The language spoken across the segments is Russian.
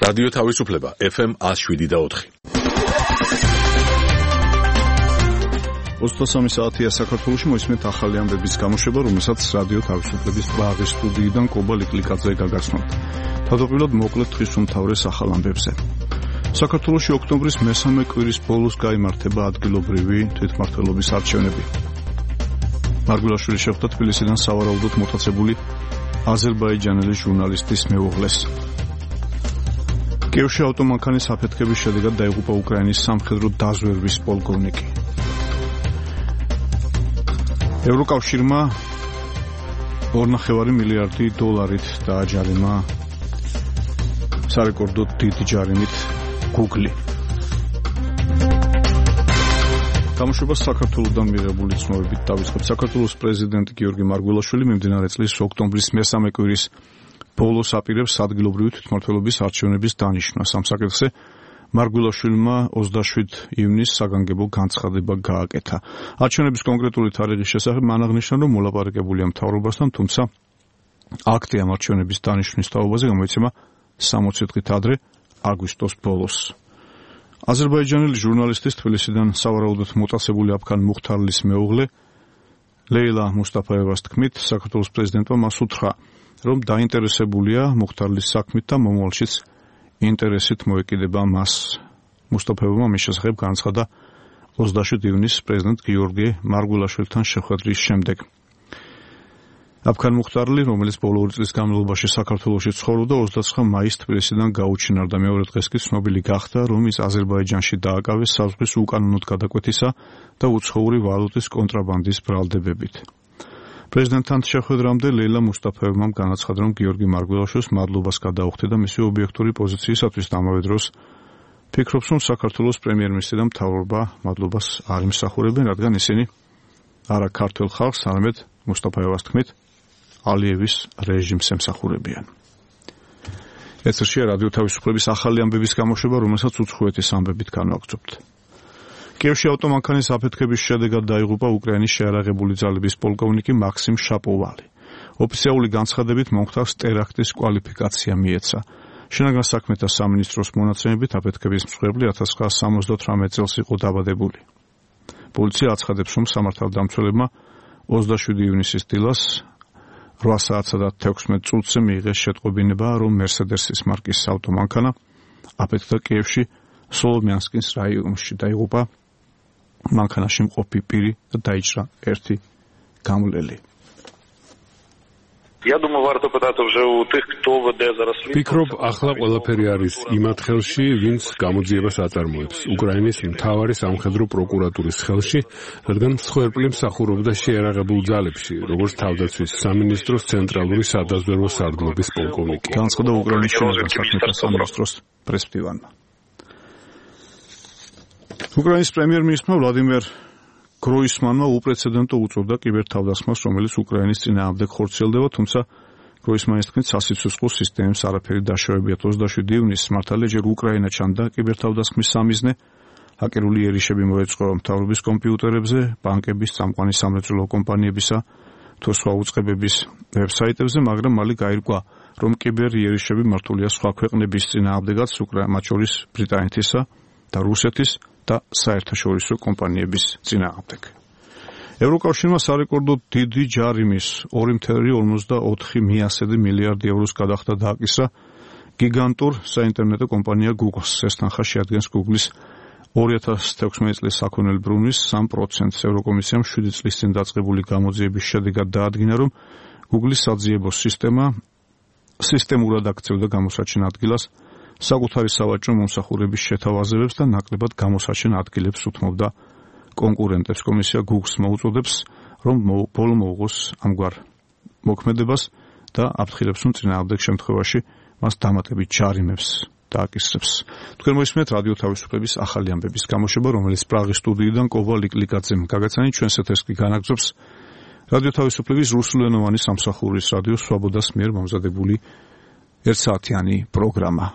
რადიო თავისუფლება FM 107.4. 23 საათია საქართველოში მოისმენთ ახალი ამბების გამოშვება, რომელსაც რადიო თავისუფლების პრაღის სტუდიიდან კობა ლიკლიკაძე გაგაცნობთ. თავდაპირველად მოკლედ თვის უმთავრეს ახალ ამბებზე. საქართველოში ოქტომბრის მესამე კვირის ბოლოს გაიმართება ადგილობრივი თვითმმართველობის არჩევნები. მარგულაშვილი შეხვდა თბილისიდან სავარაუდოდ მოტაცებული აზერბაიჯანელი ჟურნალისტის მეუღლეს. კიევში ავტომანქანის აფეთქების შედეგად დაიღუპა უკრაინის სამხედრო დაზვერვის პოლკოვნიკი. ევროკავშირმა 2.5 მილიარდი დოლარით დააჯარიმა სარეკორდო დიდი ჯარიმით Google. გამოშვებას საქართველოსთან მიღებული ცნობებით დავიწყებთ. საქართველოს პრეზიდენტი გიორგი მარგველაშვილი მიმდინარე წლის ოქტომბრის მესამე კვირის ბოლოს აპირებს ადგილობრივი თვითმმართველობის არჩევნების დანიშვნას. ამ საკითხზე მარგველაშვილმა 27 ივნისს საგანგებო განცხადება გააკეთა. არჩევნების კონკრეტული თარიღის შესახებ მან აღნიშნა, რომ მოლაპარაკებულია მთავრობასთან, თუმცა აქტი ამ არჩევნების დანიშვნის თაობაზე გამოიცემა 60 დღით ადრე, აგვისტოს ბოლოს. აზერბაიჯანელი ჟურნალისტის თბილისიდან სავარაუდოდ მოტაცებული აფქან მუხთარლის მეუღლე ლეილა მუსტაფაევას თქმით, საქართველოს პრეზიდენტმა მას უთხრა, რომ დაინტერესებულია მუხთარლის საქმით და მომავალშიც ინტერესით მოეკიდება მას. მუსტაფაევმა მის შესახებ განაცხადა 27 ივნისს პრეზიდენტ გიორგი მარგველაშვილთან შეხვედრის შემდეგ. აფქან მუხთარლი, რომელიც ბოლო 2 წლის განმავლობაში საქართველოში ცხოვრობდა, 29 მაისს თბილისიდან გაუჩინარდა. მეორე დღეს კი ცნობილი გახდა, რომ ის აზერბაიჯანში დააკავეს საზღვრის უკანონოდ გადაკვეთისა და უცხოური ვალუტის კონტრაბანდის ბრალდებებით. პრეზიდენტთან შეხვედრამდე ლეილა მუსტაფაევმა განაცხადა, რომ გიორგი მარგველაშვილს მადლობას გადაუხდა და მისი ობიექტური პოზიციისათვის და ამავე დროს ფიქრობს, რომ საქართველოს პრემიერ-მინისტრი და მთავრობა მადლობას არ იმსახურებენ, რადგან ისინი არა ქართველ ხალხს, არამედ მუსტაფაევას თქმით, ალიევის რეჟიმს ემსახურებიან. ეთერშია რადიო თავისუფლების ახალი ამბების გამოშვება, რომელსაც უცხოეთის ამბებით განვაგრძობთ. კიევში ავტომანქანის აფეთქების შედეგად დაიღუპა უკრაინის შეიარაღებული ძალების პოლკოვნიკი მაქსიმ შაპოვალი. ოფიციალური განცხადებით მომხდარს ტერაქტის კვალიფიკაცია მიეცა. შინაგან საქმეთა სამინისტროს მონაცემებით აფეთქების მსხვერპლი 1978 წელს იყო დაბადებული. პოლიცია აცხადებს, რომ სამართალდამცველებმა 27 ივნისის დილას 8 საათსა და 16 წუთზე მიიღეს შეტყობინება, რომ მერსედესის მარკის ავტომანქანა აფეთქდა კიევში სოლომიანსკის რაიონში. დაიღუპა მანქანაში მყოფი პირი და დაიჭრა ერთი გამლელი. Я думаю, варто питати вже у тих, хто веде зараз слідство. Ფიქრობ, ახლა ყველაფერი არის იმათ ხელში, ვინც გამოძიებას აწარმოებს. უკრაინის მთავარი სამხედრო პროკურატურის ხელში, რადგან მსხვერპლი მსახურობდა შეიარაღებულ ძალებში, როგორც თავდაცვის სამინისტროს ცენტრალური სადაზვერვო სარდლობის პოლკოვნიკი. განაცხადა უკრაინის შინაგან საქმეთა სამინისტროს პრესმდივანმა. უკრაინის პრემიერ-მინისტრმა ვლადიმერ გროისმანმა უპრეცედენტო უწოდა კიბერთავდასხმას, რომელიც უკრაინის წინააღმდეგ ხორციელდება, თუმცა გროისმანის თქმით სასიცოცხლო სისტემებს არაფერი დაშავებიათ. 27 ივნისს მართალია ჯერ უკრაინა ჩანდა კიბერთავდასხმის სამიზნე, ჰაკერული იერიშები მოეწყო მთავრობის კომპიუტერებზე, ბანკების, წამყვანი სამრეწველო კომპანიებისა თუ სხვა უწყებების ვებსაიტებზე, მაგრამ მალე გაირკვა, რომ კიბერ იერიშები მართულია სხვა ქვეყნების წინააღმდეგაც, მათ შორის ბრიტანეთისა და რუსეთის და საერთაშორისო კომპანიების წინააღმდეგ. ევროკავშირმა სარეკორდო დიდი ჯარიმის 2.54 მილიარდი ევროს გადახდა დააკისრა გიგანტურ საინტერნეტო კომპანია Google-ს. ეს თანხა შეადგენს Google-ის 2016 წლის საქონელი ბრუნვის 3%-ს. ევროკომისიამ 7 წლის წინ დაწყებული გამოძიების შედეგად დაადგინა, რომ Google-ის საძიებო სისტემურად აქცევდა გამოსაჩენ ადგილას საკუთარი სავაჭრო მომსახურების შეთავაზებებს და ნაკლებად გამოსაჩენ ადგილებს უთმობდა კონკურენტებს. კომისია Google-ს მოუწოდებს, რომ ბოლო მოუღოს ამგვარ მოქმედებას და აფრთხილებს, რომ წინააღმდეგ შემთხვევაში მას დამატებით ჯარიმებს დააკისრებს. თქვენ მოისმენთ რადიო თავისუფლების ახალი ამბების გამოშვება, რომელიც პრაღის სტუდიიდან კობა ლიკლიკაძემ გაგაცანით. ჩვენს ეთერს კი განაგრძობს რადიო თავისუფლების რუსულენოვანი სამსახურის რადიო სვაბოდას მიერ მომზადებული 1 საათიანი პროგრამა.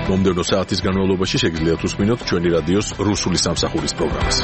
მომდევნო საათის განმავლობაში შეგიძლიათ უსმინოთ ჩვენი რადიოს რუსული სამსახურის პროგრამას.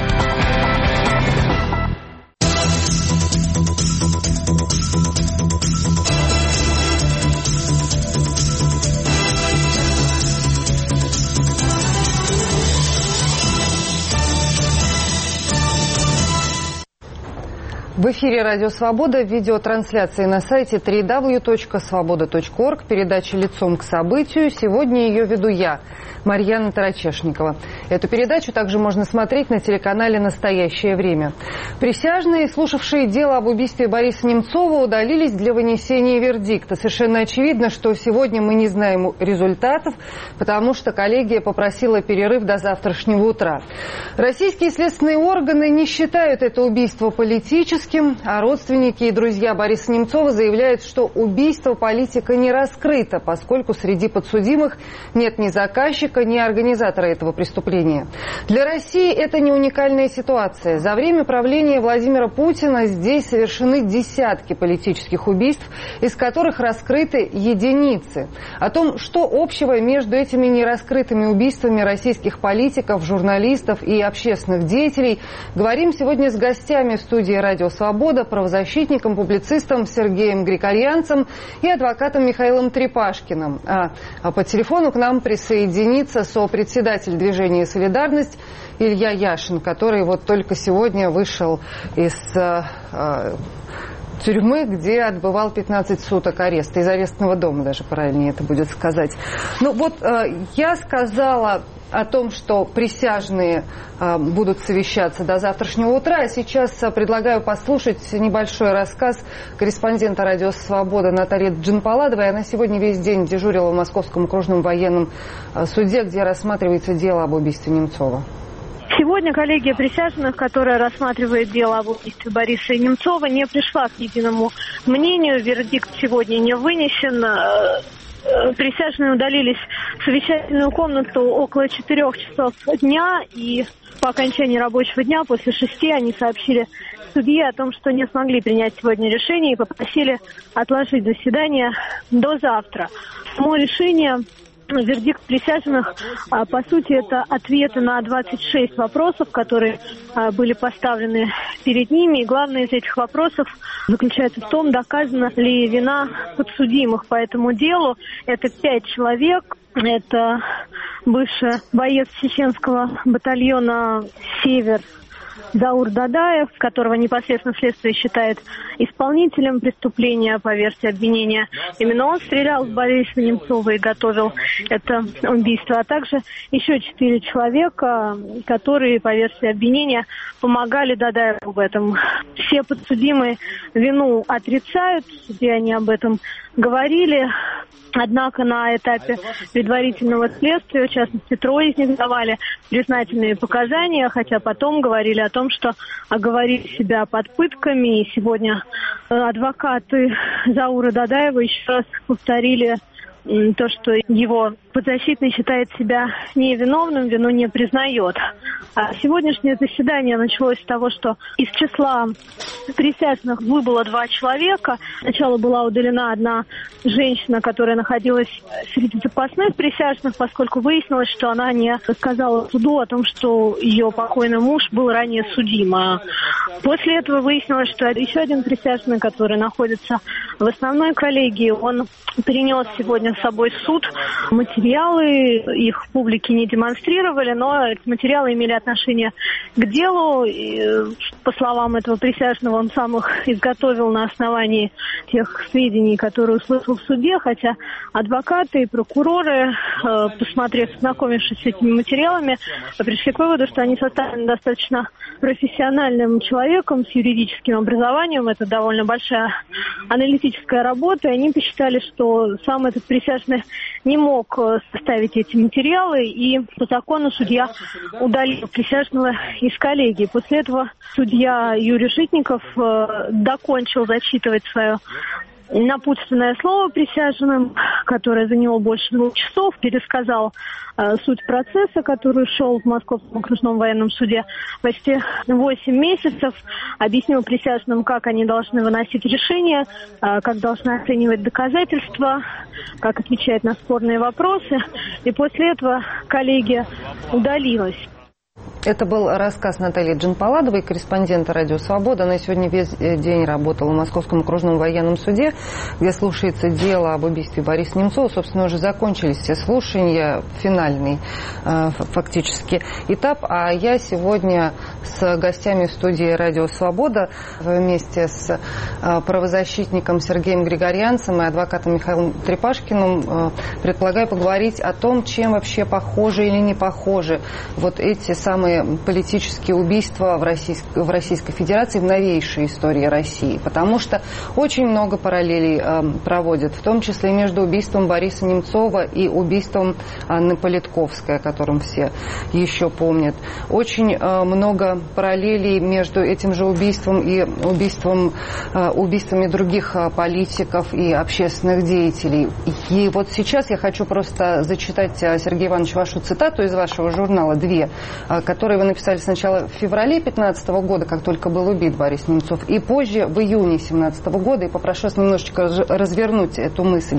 В эфире «Радио Свобода», видеотрансляции на сайте www.svoboda.org, передача «Лицом к событию». Сегодня ее веду я, Марьяна Тарачешникова. Эту передачу также можно смотреть на телеканале «Настоящее время». Присяжные, слушавшие дело об убийстве Бориса Немцова, удалились для вынесения вердикта. Совершенно очевидно, что сегодня мы не знаем результатов, потому что коллегия попросила перерыв до завтрашнего утра. Российские следственные органы не считают это убийство политическим, а родственники и друзья Бориса Немцова заявляют, что убийство политика не раскрыто, поскольку среди подсудимых нет ни заказчика, ни организатора этого преступления. Для России это не уникальная ситуация. За время правления Владимира Путина здесь совершены десятки политических убийств, из которых раскрыты единицы. О том, что общего между этими нераскрытыми убийствами российских политиков, журналистов и общественных деятелей, говорим сегодня с гостями в студии «Радио Свобода», правозащитником, публицистом Сергеем Григорьянцем и адвокатом Михаилом Трепашкиным. А по телефону к нам присоединится сопредседатель движения «Солидарность» Илья Яшин, который вот только сегодня вышел из тюрьмы, где отбывал 15 суток ареста, из арестного дома даже, правильнее это будет сказать. Ну вот я сказала о том, что присяжные будут совещаться до завтрашнего утра. А сейчас предлагаю послушать небольшой рассказ корреспондента «Радио Свобода» Натальи Джинпаладовой. Она сегодня весь день дежурила в Московском окружном военном суде, где рассматривается дело об убийстве Немцова. Сегодня коллегия присяжных, которая рассматривает дело об убийстве Бориса Немцова, не пришла к единому мнению. Вердикт сегодня не вынесен. Присяжные удалились в совещательную комнату около 4 часов дня, и по окончании рабочего дня, после 6, они сообщили судье о том, что не смогли принять сегодня решение и попросили отложить заседание до завтра. Само решение, вердикт присяжных, по сути, это ответы на 26 вопросов, которые были поставлены перед ними. И главное из этих вопросов заключается в том, доказана ли вина подсудимых по этому делу. Это 5 человек. Это бывший боец чеченского батальона «Север» Заур Дадаев, которого непосредственно следствие считает исполнителем преступления по версии обвинения. Именно он стрелял в Бориса Немцова и готовил это убийство. А также еще 4 человека, которые по версии обвинения помогали Дадаеву в этом. Все подсудимые вину отрицают, в суде они об этом говорили. Однако на этапе предварительного следствия, в частности, 3 из них давали признательные показания, хотя потом говорили о том, что оговорили себя под пытками. И сегодня адвокаты Заура Дадаева еще раз повторили то, что его подзащитный считает себя невиновным, вину не признает. А сегодняшнее заседание началось с того, что из числа присяжных выбыло 2 человека. Сначала была удалена одна женщина, которая находилась среди запасных присяжных, поскольку выяснилось, что она не рассказала суду о том, что ее покойный муж был ранее судим. А после этого выяснилось, что еще один присяжный, который находится в основной коллегии, он принес сегодня с собой в суд материалы, их в публике не демонстрировали, но эти материалы имели отношение к делу. И, по словам этого присяжного, он сам их изготовил на основании тех сведений, которые услышал в суде, хотя адвокаты и прокуроры, ознакомившись с этими материалами, пришли к выводу, что они составлены достаточно профессиональным человеком с юридическим образованием. Это довольно большая аналитическая работа, и они посчитали, что сам этот присяжный не мог составить эти материалы, и по закону судья удалил присяжного из коллегии. После этого судья Юрий Житников докончил зачитывать свое напутственное слово присяжным, которое заняло больше 2 часов, пересказал суть процесса, который шел в Московском окружном военном суде почти 8 месяцев, объяснил присяжным, как они должны выносить решения, как должны оценивать доказательства, как отвечать на спорные вопросы. И после этого коллегия удалилась. Это был рассказ Натальи Джанпаладовой, корреспондента «Радио Свобода». Она сегодня весь день работала в Московском окружном военном суде, где слушается дело об убийстве Бориса Немцова. Собственно, уже закончились все слушания, финальный фактически этап. А я сегодня с гостями в студии «Радио Свобода» вместе с правозащитником Сергеем Григорянцем и адвокатом Михаилом Трепашкиным предполагаю поговорить о том, чем вообще похожи или не похожи вот эти самые политические убийства в Российской Федерации в новейшей истории России. Потому что очень много параллелей проводят, в том числе и между убийством Бориса Немцова и убийством Анны Политковской, о котором все еще помнят. Очень много параллелей между этим же убийством и убийствами других политиков и общественных деятелей. И вот сейчас я хочу просто зачитать, Сергей Иванович, вашу цитату из вашего журнала, 2, которые вы написали сначала в феврале 2015 года, как только был убит Борис Немцов, и позже, в июне 2017 года, и попрошу вас немножечко развернуть эту мысль.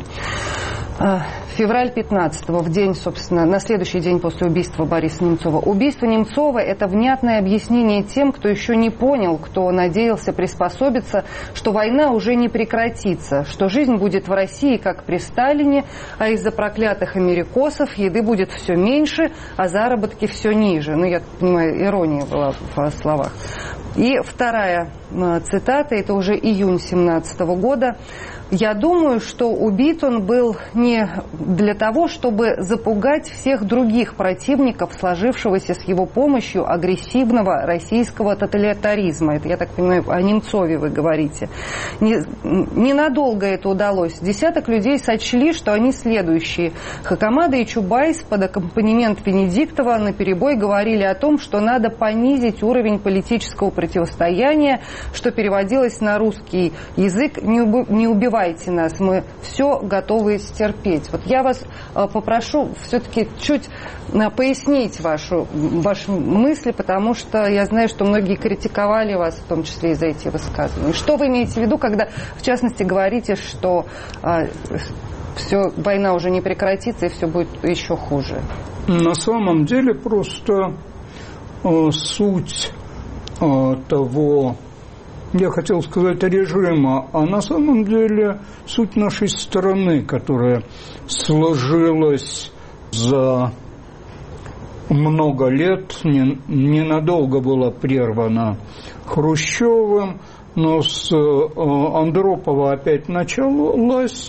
Февраль 15-го, в день, собственно, на следующий день после убийства Бориса Немцова. Убийство Немцова – это внятное объяснение тем, кто еще не понял, кто надеялся приспособиться, что война уже не прекратится, что жизнь будет в России, как при Сталине, а из-за проклятых америкосов еды будет все меньше, а заработки все ниже. Ну, я понимаю, ирония была в словах. И вторая цитата, это уже июнь 2017 года. «Я думаю, что убит он был не для того, чтобы запугать всех других противников сложившегося с его помощью агрессивного российского тоталитаризма». Это, я так понимаю, о Немцове вы говорите. Ненадолго это удалось. Десяток людей сочли, что они следующие. Хакамада и Чубайс под аккомпанемент Венедиктова наперебой говорили о том, что надо понизить уровень политического противостояния, что переводилось на русский язык «не убивайте нас, мы все готовы стерпеть». Вот я вас попрошу все-таки чуть пояснить ваши мысли, потому что я знаю, что многие критиковали вас, в том числе и за эти высказывания. Что вы имеете в виду, когда, в частности, говорите, что война уже не прекратится и все будет еще хуже? На самом деле просто суть того, я хотел сказать, режима, а на самом деле суть нашей страны, которая сложилась за много лет, ненадолго была прервана Хрущевым, но с Андропова опять началась.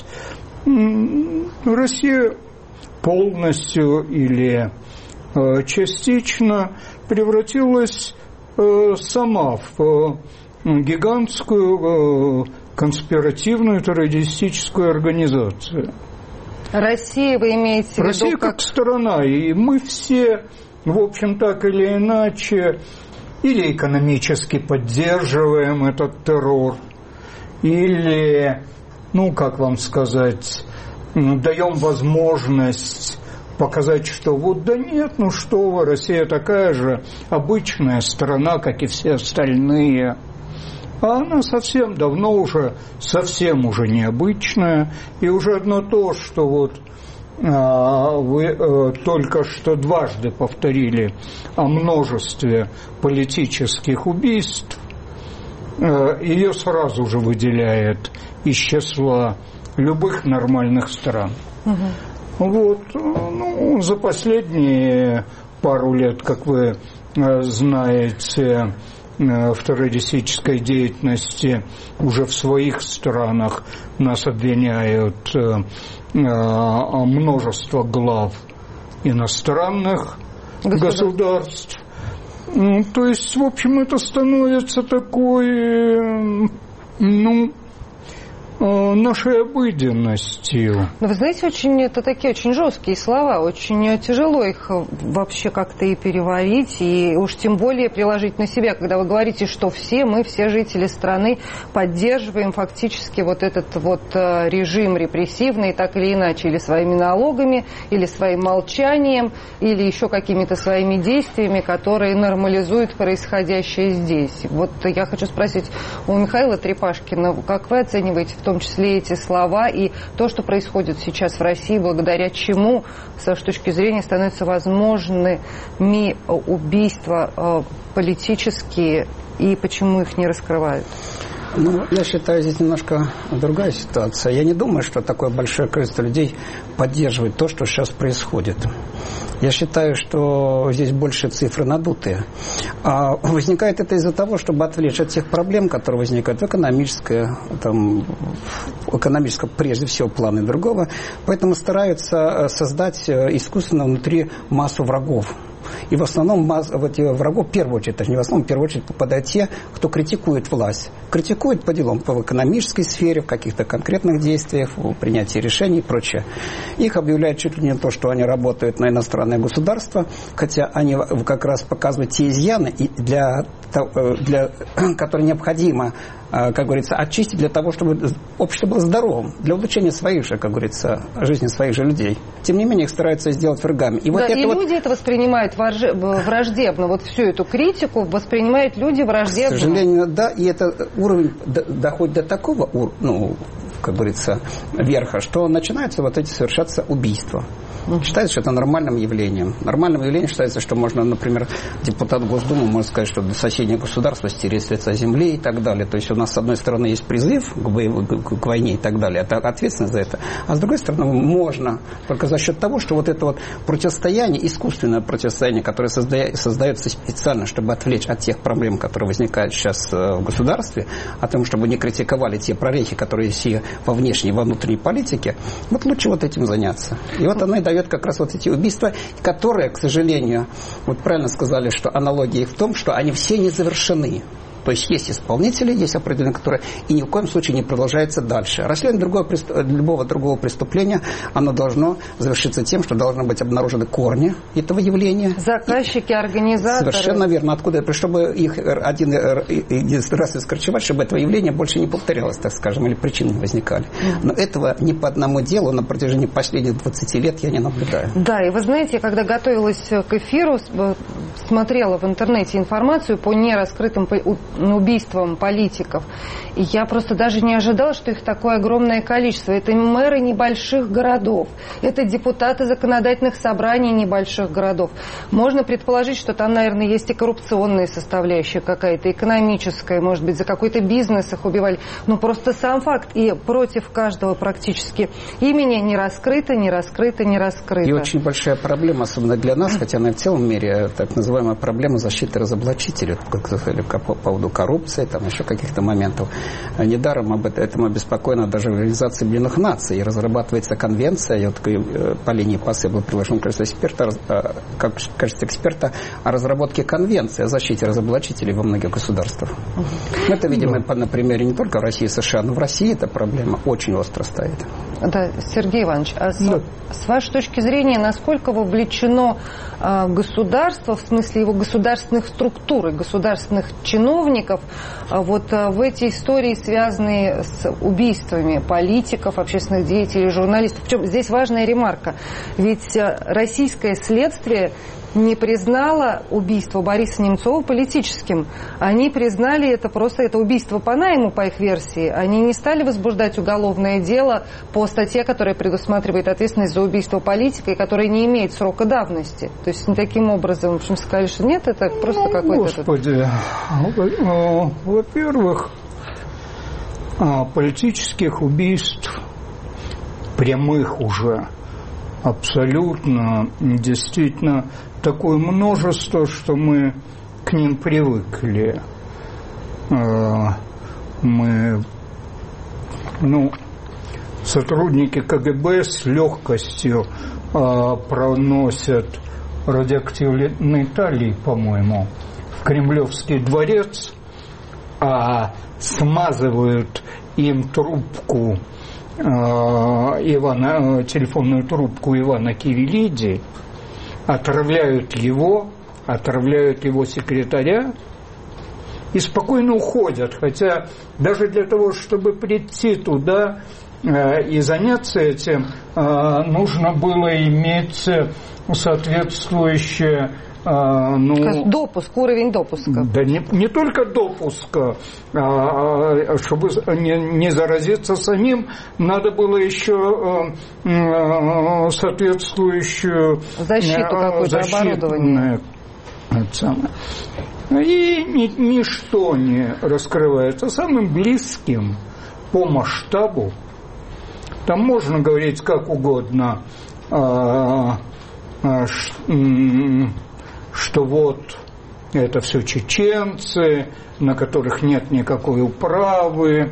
Россия полностью или частично превратилась сама в гигантскую конспиративную террористическую организацию. Россия, вы имеете в виду? Россия как страна, и мы все, в общем, так или иначе, или экономически поддерживаем этот террор, или, как вам сказать, даем возможность показать, что вот да нет, что вы, Россия такая же обычная страна, как и все остальные. А она совсем давно уже, совсем уже необычная. И уже одно то, что вот вы только что дважды повторили о множестве политических убийств, ее сразу же выделяет из числа любых нормальных стран. Вот, за последние пару лет, как вы знаете, в террористической деятельности уже в своих странах нас обвиняют множество глав иностранных государств. То есть, в общем, это становится такой, нашей обыденностью. Но вы знаете, это такие очень жесткие слова, очень тяжело их вообще как-то и переварить, и уж тем более приложить на себя, когда вы говорите, что мы, все жители страны, поддерживаем фактически вот этот вот режим репрессивный, так или иначе, или своими налогами, или своим молчанием, или еще какими-то своими действиями, которые нормализуют происходящее здесь. Вот я хочу спросить у Михаила Трепашкина, как вы оцениваете в том числе эти слова и то, что происходит сейчас в России, благодаря чему, с точки зрения, становятся возможными убийства политические, и почему их не раскрывают? Я считаю, здесь немножко другая ситуация. Я не думаю, что такое большое количество людей поддерживает то, что сейчас происходит. Я считаю, что здесь больше цифры надутые. А возникает это из-за того, чтобы отвлечь от тех проблем, которые возникают в экономическом, прежде всего, плане другого. Поэтому стараются создать искусственно внутри массу врагов. И в основном в эти врагов, в первую очередь, даже не в основном, в первую очередь попадают те, кто критикует власть. Критикует по делам, в экономической сфере, в каких-то конкретных действиях, в принятии решений и прочее. Их объявляют чуть ли не то, что они работают на иностранное государство, хотя они как раз показывают те изъяны, которые необходимо, как говорится, очистить для того, чтобы общество было здоровым, для улучшения своих же, как говорится, жизни своих же людей. Тем не менее, их стараются сделать врагами. И люди это воспринимают враждебно. Вот всю эту критику воспринимают люди враждебно. К сожалению, да, и этот уровень доходит до такого, как говорится, верха, что начинаются совершаться убийства. Считается, что это нормальным явлением. Нормальным явлением считается, что можно, например, депутат Госдумы может сказать, что соседнее государство стереть с лица земли и так далее. То есть у нас, с одной стороны, есть призыв к войне и так далее, это ответственность за это. А с другой стороны, можно только за счет того, что это противостояние, искусственное противостояние, которое создается специально, чтобы отвлечь от тех проблем, которые возникают сейчас в государстве, о том, чтобы не критиковали те прорехи, которые есть во внешней и во внутренней политике, лучше этим заняться. И оно и дает как раз эти убийства, которые, к сожалению, правильно сказали, что аналогия в том, что они все не завершены. То есть есть исполнители, есть определенные, которые и ни в коем случае не продолжается дальше. Расследование любого другого преступления, оно должно завершиться тем, что должны быть обнаружены корни этого явления. Заказчики, организаторы. Совершенно верно. Откуда? Чтобы их один раз искорчевать, чтобы это явление больше не повторялось, так скажем, или причины не возникали. Но этого ни по одному делу на протяжении последних 20 лет я не наблюдаю. Да, и вы знаете, когда готовилась к эфиру, смотрела в интернете информацию по нераскрытым убийствам политиков. И я просто даже не ожидала, что их такое огромное количество. Это мэры небольших городов, это депутаты законодательных собраний небольших городов. Можно предположить, что там, наверное, есть и коррупционная составляющая какая-то, экономическая, может быть, за какой-то бизнес их убивали. Но просто сам факт, и против каждого практически имени не раскрыто, не раскрыто, не раскрыто. И очень большая проблема, особенно для нас, хотя она в целом мире, так называемая проблема защиты разоблачителей, по поводу коррупции, еще каких-то моментов. Недаром об этом обеспокоена даже Организация Объединенных Наций. И разрабатывается конвенция, по линии ПАСЕ было приглашено количество эксперта о разработке конвенции о защите разоблачителей во многих государствах. Это, видимо, на примере не только России и США, но в России эта проблема очень остро стоит. Да, Сергей Иванович, с вашей точки зрения, насколько вовлечено государство, в смысле его государственных структур и государственных чиновников, в эти истории, связанные с убийствами политиков, общественных деятелей, журналистов? Причем здесь важная ремарка, ведь российское следствие не признало убийство Бориса Немцова политическим. Они признали это убийство по найму, по их версии. Они не стали возбуждать уголовное дело по статье, которая предусматривает ответственность за убийство политика и которая не имеет срока давности. То есть таким образом, в общем, сказали, что нет, это просто какой-то... Господи, во-первых, политических убийств прямых уже абсолютно, действительно, такое множество, что мы к ним привыкли. Сотрудники КГБ с легкостью проносят радиоактивный талий, по-моему, в Кремлевский дворец, смазывают им трубку телефонную трубку Ивана Кириллиди, отравляют его секретаря и спокойно уходят. Хотя даже для того, чтобы прийти туда и заняться этим, нужно было иметь соответствующее допуск, уровень допуска. Да не только допуска, чтобы не заразиться самим, надо было еще соответствующую защиту какое-то, оборудование. И ничто не раскрывается. Самым близким по масштабу, там можно говорить как угодно, что вот это все чеченцы, на которых нет никакой управы,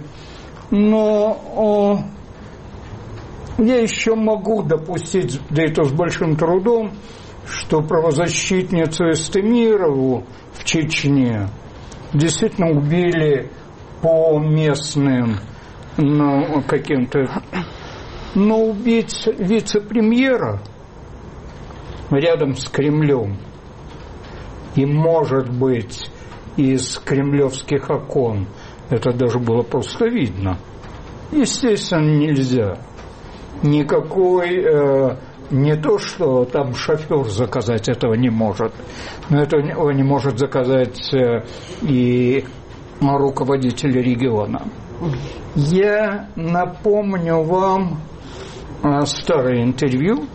но я еще могу допустить, да и то с большим трудом, что правозащитницу Эстемирову в Чечне действительно убили по местным каким-то... Но убить вице-премьера рядом с Кремлем и, может быть, из кремлевских окон, это даже было просто видно, естественно, нельзя. Никакой, не то, что там шофер заказать этого не может, но этого не может заказать и руководитель региона. Я напомню вам старое интервью,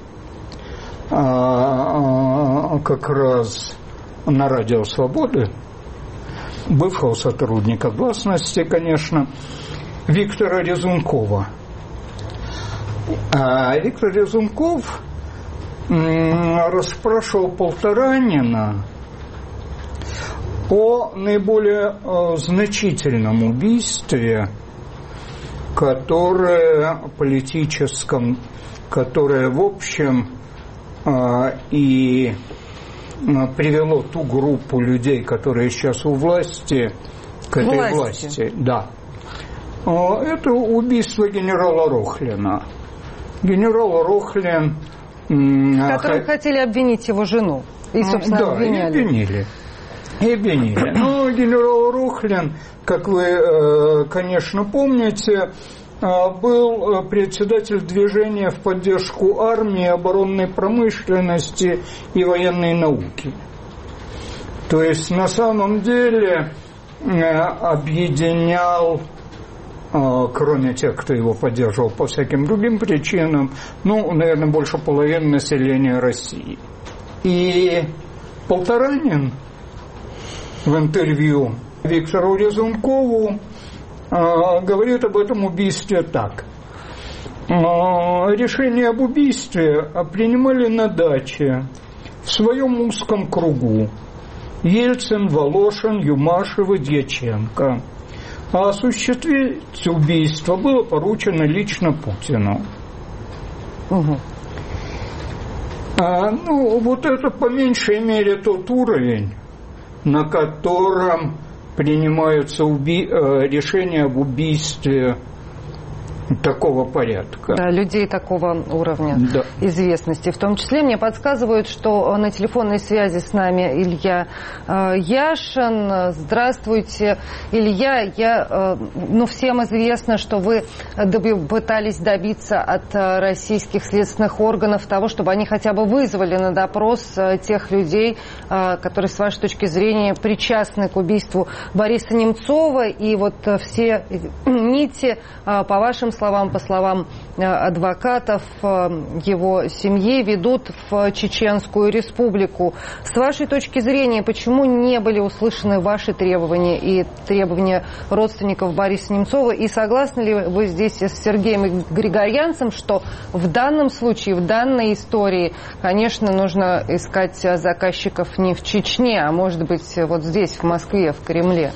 как раз на Радио Свободы, бывшего сотрудника гласности, конечно, Виктора Резункова. Виктор Резунков расспрашивал Полторанина о наиболее значительном убийстве, которое политическом, которое, в общем, и привело ту группу людей, которые сейчас у власти, к этой власти. Да. Это убийство генерала Рохлина. Генерал Рохлин... Которым хотели обвинить его жену. И, собственно, да, обвиняли. И обвинили. Но генерал Рохлин, как вы, конечно, помните, был председатель движения в поддержку армии, оборонной промышленности и военной науки. То есть, на самом деле, объединял, кроме тех, кто его поддерживал по всяким другим причинам, наверное, больше половины населения России. И Полторанин в интервью Виктору Резункову говорит об этом убийстве так. Решение об убийстве принимали на даче в своем узком кругу Ельцин, Волошин, Юмашев и Дьяченко. А осуществить убийство было поручено лично Путину. Угу. Вот это по меньшей мере тот уровень, на котором принимаются решения об убийстве такого порядка. Да, людей такого уровня известности. В том числе мне подсказывают, что на телефонной связи с нами Илья Яшин. Здравствуйте, Илья. Всем известно, что вы пытались добиться от российских следственных органов того, чтобы они хотя бы вызвали на допрос тех людей, которые, с вашей точки зрения, причастны к убийству Бориса Немцова. И вот все нити, по вашим словам, по словам адвокатов его семьи, ведут в Чеченскую Республику. С вашей точки зрения, почему не были услышаны ваши требования и требования родственников Бориса Немцова? И согласны ли вы здесь с Сергеем Григорянцем, что в данном случае, в данной истории, конечно, нужно искать заказчиков не в Чечне, а может быть вот здесь, в Москве, в Кремле?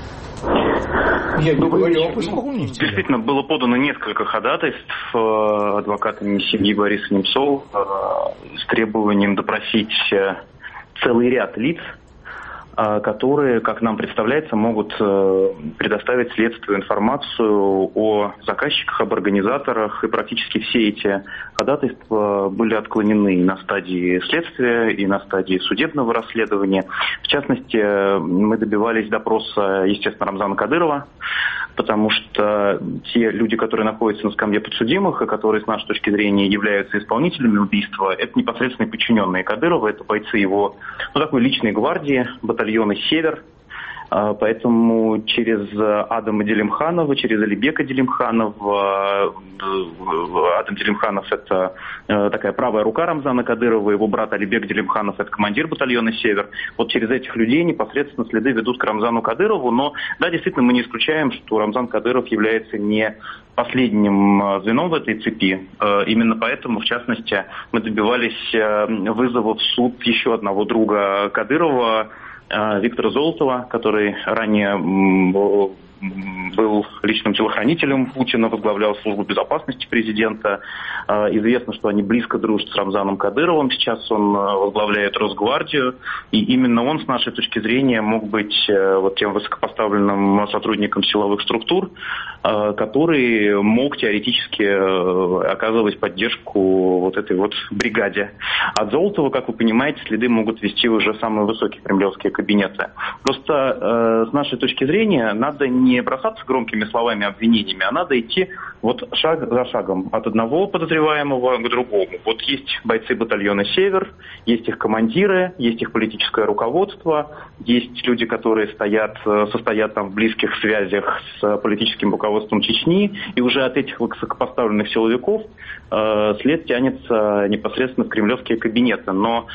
Я не говорю об исполнителе. Действительно, было подано несколько ходатайств адвокатами семьи Бориса Немцова с требованием допросить целый ряд лиц, которые, как нам представляется, могут предоставить следствию информацию о заказчиках, об организаторах, и практически все эти ходатайства были отклонены на стадии следствия и на стадии судебного расследования. В частности, мы добивались допроса, естественно, Рамзана Кадырова, потому что те люди, которые находятся на скамье подсудимых и которые, с нашей точки зрения, являются исполнителями убийства, это непосредственные подчиненные Кадырова, это бойцы его, такой личной гвардии, батальона «Север». Поэтому через Адама Делимханова, через Алибека Делимханова, Адам Делимханов – это такая правая рука Рамзана Кадырова, его брат Алибек Делимханов – это командир батальона «Север». Вот через этих людей непосредственно следы ведут к Рамзану Кадырову, но да, действительно, мы не исключаем, что Рамзан Кадыров является не последним звеном в этой цепи. Именно поэтому, в частности, мы добивались вызова в суд еще одного друга Кадырова, Виктора Золотова, который ранее был личным телохранителем Путина, возглавлял службу безопасности президента. Известно, что они близко дружат с Рамзаном Кадыровым. Сейчас он возглавляет Росгвардию. И именно он, с нашей точки зрения, мог быть вот тем высокопоставленным сотрудником силовых структур, который мог теоретически оказывать поддержку вот этой вот бригаде. От Золотова, как вы понимаете, следы могут вести уже самые высокие кремлевские кабинеты. Просто с нашей точки зрения надо не бросаться громкими словами, обвинениями, а надо идти вот шаг за шагом от одного подозреваемого к другому. Вот есть бойцы батальона «Север», есть их командиры, есть их политическое руководство, есть люди, которые состоят там в близких связях с политическим руководством Чечни, и уже от этих высокопоставленных силовиков след тянется непосредственно в кремлевские кабинеты. Но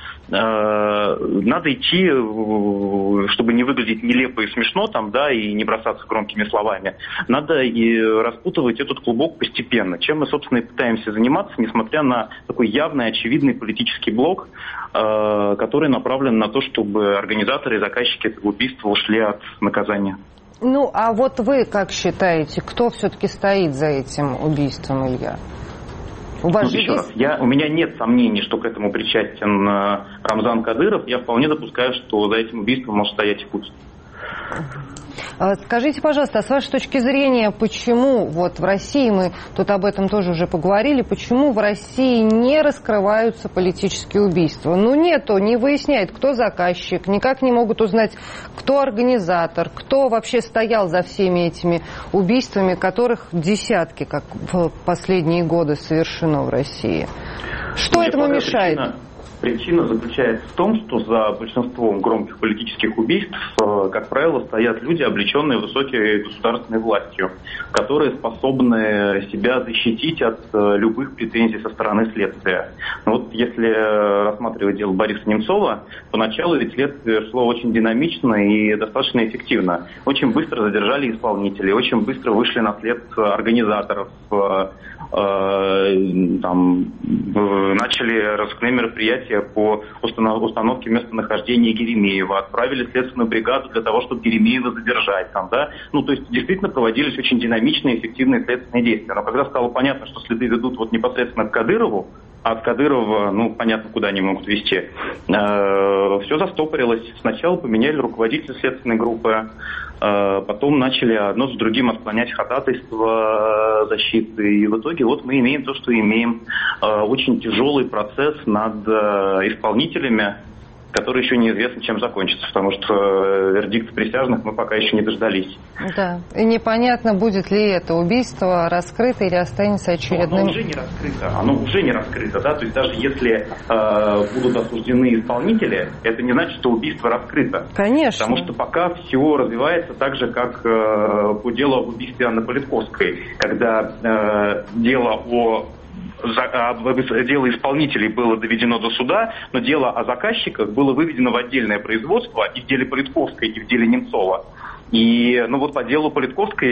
надо идти, чтобы не выглядеть нелепо и смешно там, да, и не бросаться громкими словами. Надо и распутывать этот клубок постепенно, чем мы, собственно, и пытаемся заниматься, несмотря на такой явный, очевидный политический блок, который направлен на то, чтобы организаторы и заказчики этого убийства ушли от наказания. Ну, а вот вы как считаете, кто все-таки стоит за этим убийством, Илья? У меня нет сомнений, что к этому причастен Рамзан Кадыров. Я вполне допускаю, что за этим убийством может стоять и Путин. Скажите, пожалуйста, а с вашей точки зрения, почему вот в России, мы тут об этом тоже уже поговорили, почему в России не раскрываются политические убийства? Ну, не выясняет, кто заказчик, никак не могут узнать, кто организатор, кто вообще стоял за всеми этими убийствами, которых десятки, как в последние годы, совершено в России. Что этому мешает? Причина заключается в том, что за большинством громких политических убийств, как правило, стоят люди, облеченные высокой государственной властью, которые способны себя защитить от любых претензий со стороны следствия. Вот если рассматривать дело Бориса Немцова, поначалу ведь следствие шло очень динамично и достаточно эффективно. Очень быстро задержали исполнителей, очень быстро вышли на след организаторов, начали разыскные мероприятия по установке местонахождения Еремеева, отправили следственную бригаду для того, чтобы Еремеева задержать. То есть действительно проводились очень динамичные и эффективные следственные действия. Но когда стало понятно, что следы ведут вот непосредственно к Кадырову, а от Кадырова, понятно, куда они могут вести, все застопорилось. Сначала поменяли руководителя следственной группы, потом начали одно с другим отклонять ходатайства защиты. И в итоге вот мы имеем то, что имеем. Очень тяжелый процесс над исполнителями, который еще неизвестно, чем закончится, потому что вердикт присяжных мы пока еще не дождались. Да, и непонятно, будет ли это убийство раскрыто или останется очередным... Оно уже не раскрыто, да, то есть даже если будут осуждены исполнители, это не значит, что убийство раскрыто. Конечно. Потому что пока все развивается так же, как по делу об убийстве Анны Политковской, когда дело исполнителей было доведено до суда, но дело о заказчиках было выведено в отдельное производство и в деле Политковской, и в деле Немцова. И, ну вот по делу Политковской,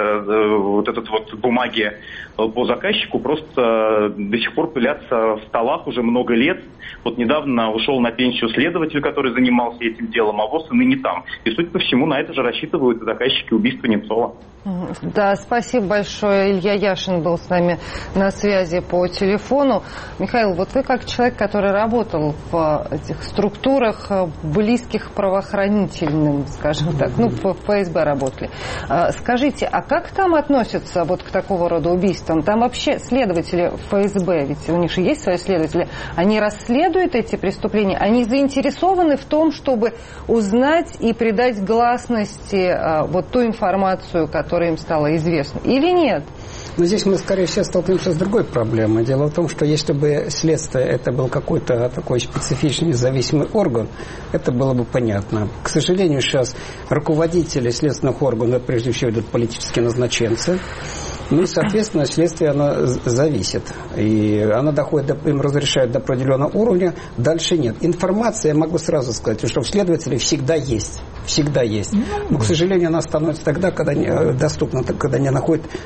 вот этот вот бумаги по заказчику просто до сих пор пылятся в столах уже много лет. Вот недавно ушел на пенсию следователь, который занимался этим делом, а ВОС и ныне там. И, судя по всему, на это же рассчитывают заказчики убийства Немцова. Да, спасибо большое. Илья Яшин был с нами на связи по телефону. Михаил, вот вы как человек, который работал в этих структурах, близких правоохранительным, скажем так, ну, в ФСБ работали. Скажите, а как там относятся вот к такого рода убийствам? Там вообще следователи ФСБ, ведь у них же есть свои следователи, они расследуют эти преступления? Они заинтересованы в том, чтобы узнать и придать гласности вот ту информацию, которая им стало известно, или нет? Но здесь мы, скорее всего, столкнемся с другой проблемой. Дело в том, что если бы следствие это был какой-то такой специфичный независимый орган, это было бы понятно. К сожалению, сейчас руководители следственных органов, прежде всего, идут политические назначенцы. Ну и, соответственно, следствие, оно зависит. И оно доходит, им разрешают до определенного уровня, дальше нет. Информация, я могу сразу сказать, что у следователей всегда есть. Всегда есть. Но, к сожалению, она становится тогда, когда доступна, когда они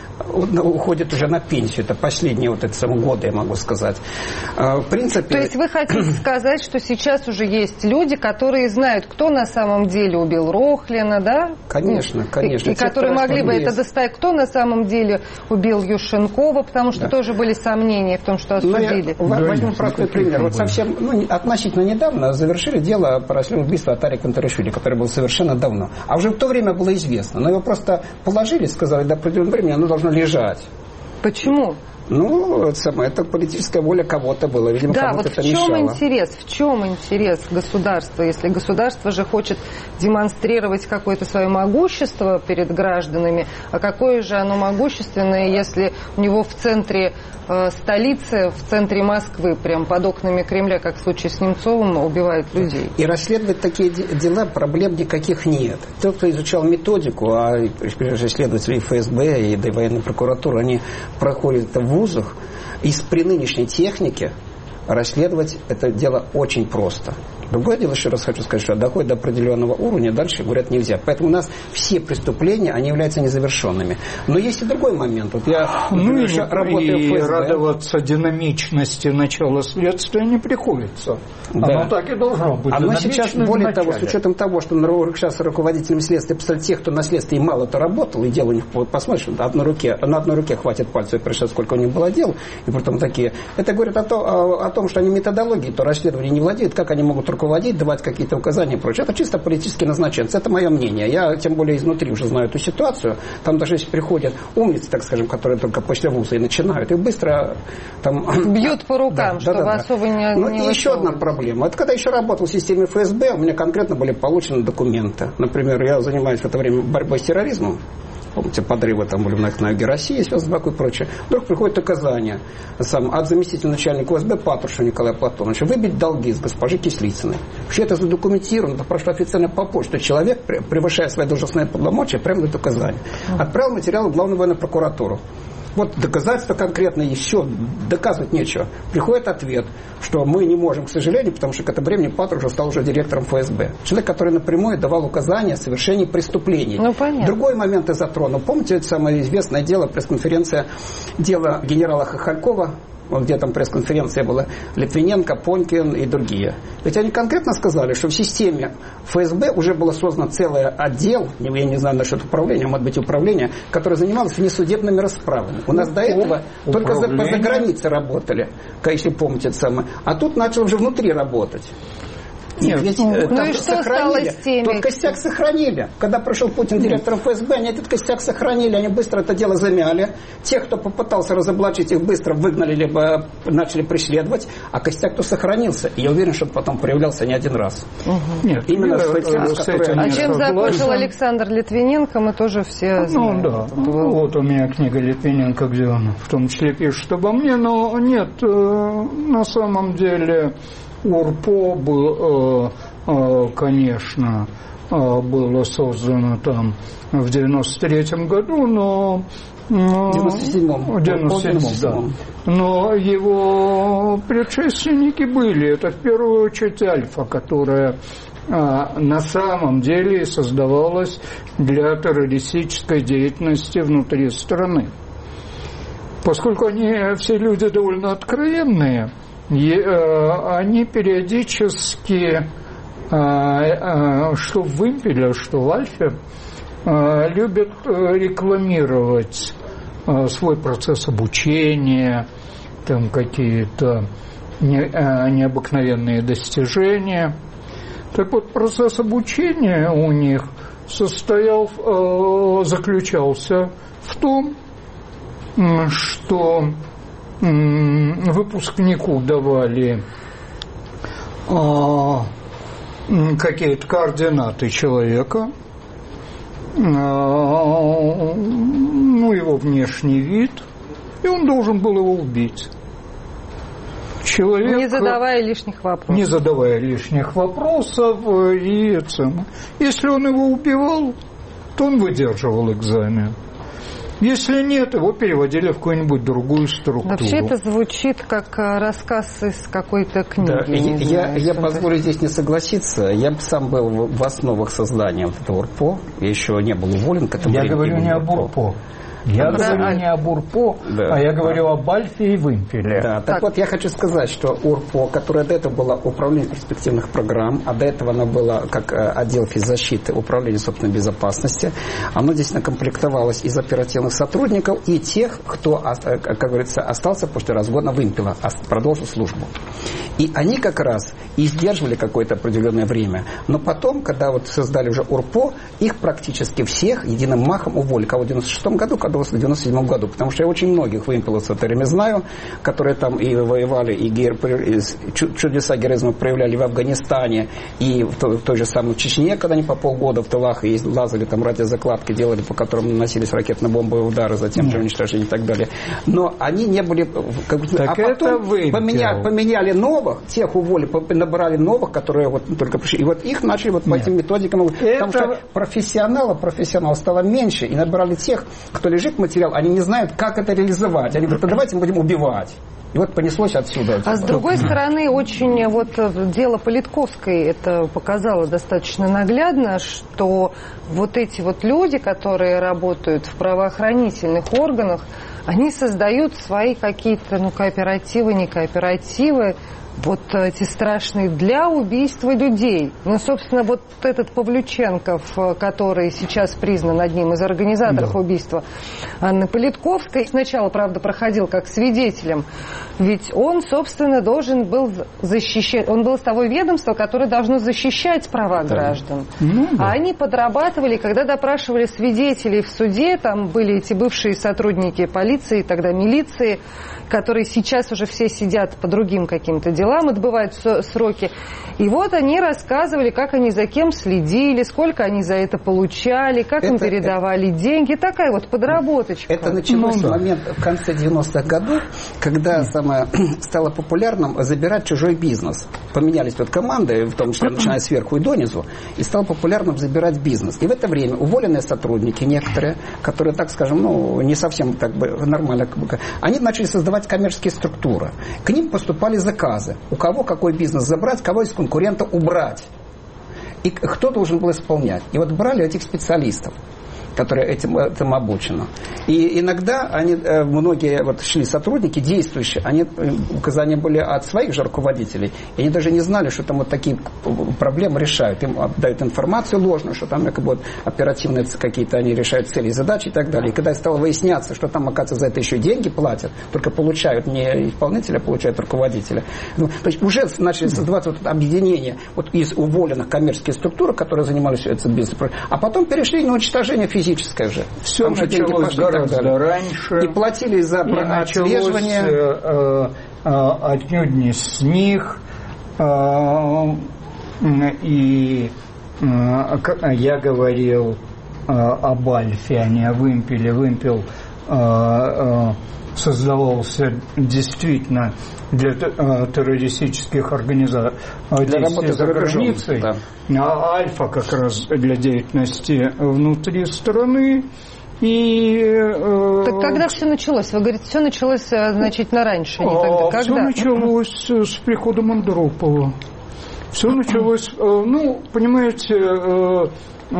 уходят уже на пенсию. Это последние вот эти самые годы, я могу сказать. В принципе... То есть вы хотите сказать, что сейчас уже есть люди, которые знают, кто на самом деле убил Рохлина, да? Конечно, конечно. И которые могли бы это доставить, кто на самом деле убил Юшенкова, потому что тоже были сомнения в том, что осудили. Возьмем простой пример. Вот совсем, относительно недавно завершили дело по расследованию убийства Атари Кантаришвили, которое было совершенно давно. А уже в то время было известно. Но его просто положили, сказали, до определенного времени оно должно лежать. Почему? Ну, это политическая воля кого-то была. Видимо, да, кому-то вот это мешало. в чем интерес государства, если государство же хочет демонстрировать какое-то свое могущество перед гражданами, а какое же оно могущественное, если у него в центре столицы, в центре Москвы, прям под окнами Кремля, как в случае с Немцовым, убивают людей. И расследовать такие дела проблем никаких нет. Тот, кто изучал методику, а прежде следователи ФСБ и военной прокуратуры, они проходят это в вузах, и при нынешней технике расследовать это дело очень просто. Другое дело, еще раз хочу сказать, что доходит до определенного уровня, дальше, говорят, нельзя. Поэтому у нас все преступления, они являются незавершенными. Но есть и другой момент. Вот я работаю в ФСБ. Радоваться динамичности начала следствия не приходится. Да. Оно так и должно быть. Оно сейчас, более того, с учетом того, что сейчас руководителям следствия, представляют тех, кто на следствии мало-то работал, и дело у них, посмотришь, на одной руке хватит пальцев, причем сколько у них было дел, и потом такие. Это говорит о том, что они методологией, то расследование не владеют, как они могут руководить, давать какие-то указания и прочее. Это чисто политические назначенцы. Это мое мнение. Я, тем более, изнутри уже знаю эту ситуацию. Там даже если приходят умницы, так скажем, которые только после вуза и начинают, и быстро там... Бьют по рукам, чтобы особо не... Ну, и еще одна проблема. Это когда еще работал в системе ФСБ, у меня конкретно были получены документы. Например, я занимаюсь в это время борьбой с терроризмом. Помните, подрывы там были на юге России, Связбаку и прочее. Вдруг приходит указание от заместителя начальника ФСБ Патрушева Николая Платоновича выбить долги с госпожи Кислицыной. Вообще это задокументировано, это прошло официально по почте. Человек, превышая свои должностные полномочия, прямо дает указание. Отправил материал в Главную военную прокуратуру. Вот доказательства конкретно еще, доказывать нечего. Приходит ответ, что мы не можем, к сожалению, потому что к этому времени Патрушев стал уже директором ФСБ. Человек, который напрямую давал указания о совершении преступлений. Ну, понятно. Другой момент я затронул. Помните, это самое известное дело, пресс-конференция, дело генерала Хохолькова, где там пресс-конференция была, Литвиненко, Понькин и другие. Ведь они конкретно сказали, что в системе ФСБ уже было создано целый отдел, я не знаю насчет управления, может быть управление, которое занималось внесудебными расправами. У нас до этого только за границей работали, если помните это самое. А тут начал уже внутри работать. Нет, ведь и что стало с теми? Тот костяк сохранили. Когда пришел Путин директором ФСБ, они этот костяк сохранили, они быстро это дело замяли. Тех, кто попытался разоблачить, их быстро выгнали, либо начали преследовать, а костяк-то сохранился. И я уверен, что потом проявлялся не один раз. Нет, именно с этим. А чем закончил Александр Литвиненко, мы тоже все знаем. Ну да, вот у меня книга Литвиненко, где он в том числе пишет обо мне, но нет, на самом деле... УРПО был, конечно, было создано там в 93-м году, но... В 97-м, да. Но его предшественники были. Это в первую очередь Альфа, которая на самом деле создавалась для террористической деятельности внутри страны. Поскольку они все люди довольно откровенные, они периодически, что в «Вымпеле», что в «Альфе», любят рекламировать свой процесс обучения, там какие-то необыкновенные достижения. Так вот, процесс обучения у них заключался в том, что выпускнику давали какие-то координаты человека, его внешний вид, и он должен был его убить. Не задавая лишних вопросов. Не задавая лишних вопросов. Если он его убивал, то он выдерживал экзамен. Если нет, его переводили в какую-нибудь другую структуру. Вообще это звучит как рассказ из какой-то книги. Да, я позволю здесь не согласиться. Я сам был в основах создания этого УРПО. Я еще не был уволен к этому. Я говорю не об УРПО. Я говорю не об УРПО, а я говорю об Альфе и Вымпеле. Да, так вот я хочу сказать, что УРПО, которое до этого было управление перспективных программ, а до этого оно было как отдел физзащиты, управление собственной безопасности, оно здесь накомплектовалось из оперативных сотрудников и тех, кто, как говорится, остался после разгона Вымпела, продолжил службу. И они как раз и сдерживали какое-то определенное время. Но потом, когда вот создали уже УРПО, их практически всех единым махом уволили. Кого в 96 году, кого в 97 году. Потому что я очень многих вымпеловцев в Терме знаю, которые там и воевали, и чудеса героизма проявляли в Афганистане, и в той же самой Чечне, когда они по полгода в тылах и лазали, там радиозакладки делали, по которым наносились ракетно-бомбовые удары, затем же уничтожение и так далее. Но они не были... Так а потом поменяли новых, тех уволили, набрали новых, которые вот только пришли. И вот их начали вот по этим методикам. Потому что профессионалов стало меньше, и набрали тех, кто лежит материал, они не знают, как это реализовать. Они говорят, давайте мы будем убивать. И вот понеслось отсюда. А с другой стороны, очень дело Политковской это показало достаточно наглядно, что вот эти вот люди, которые работают в правоохранительных органах, они создают свои какие-то кооперативы, не кооперативы, вот эти страшные для убийства людей. Собственно, вот этот Павлюченков, который сейчас признан одним из организаторов убийства Анны Политковской, сначала, правда, проходил как свидетелем, ведь он, собственно, должен был защищать, он был из того ведомства, которое должно защищать права граждан. А они подрабатывали, когда допрашивали свидетелей в суде, там были эти бывшие сотрудники полиции, тогда милиции, которые сейчас уже все сидят по другим каким-то делам, отбывают сроки. И вот они рассказывали, как они за кем следили, сколько они за это получали, как им передавали деньги. Такая вот подработочка. Это началось в момент в конце 90-х годов, когда стало популярным забирать чужой бизнес. Поменялись тут команды, в том числе начиная сверху и донизу, и стало популярным забирать бизнес. И в это время уволенные сотрудники некоторые, которые, так скажем, не совсем нормально, они начали создавать коммерческие структуры. К ним поступали заказы. У кого какой бизнес забрать, кого из конкурента убрать. И кто должен был исполнять. И вот брали этих специалистов, которые этим обучены. И иногда многие шли сотрудники, действующие, указания были от своих же руководителей, и они даже не знали, что там вот такие проблемы решают. Им дают информацию ложную, что там якобы оперативные какие-то они решают цели и задачи и так далее. И когда стало выясняться, что там, оказывается, за это еще деньги платят, только получают не исполнителя, а получают руководителя. То есть уже начали создаваться объединения из уволенных коммерческих структур, которые занимались этим бизнесом, а потом перешли на уничтожение физическое же. Все началось гораздо раньше. И платили за отслеживание. Отнюдь не с них. И я говорил об Альфе, а не о Вымпеле. Вымпел создавался действительно для террористических организаций, для работы за границей, а Альфа как раз для деятельности внутри страны. Так когда все началось? Вы говорите, все началось значительно раньше. Все началось с приходом Андропова. Все началось, понимаете,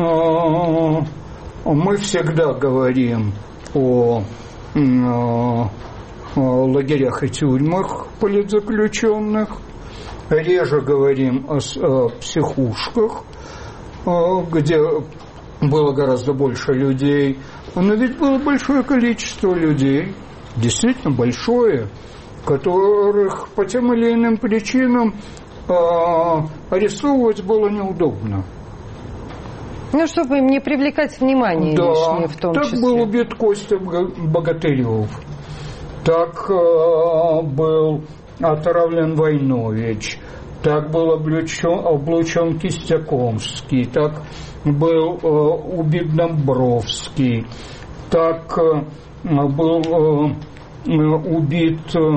мы всегда говорим о лагерях и тюрьмах политзаключенных, реже говорим о психушках, где было гораздо больше людей, но ведь было большое количество людей, действительно большое, которых по тем или иным причинам арестовывать было неудобно. Чтобы им не привлекать внимание лишнее в том числе. Так был убит Костя Богатырев, так был отравлен Войнович, так был облучен Кистякомский, так был убит Домбровский, так был убит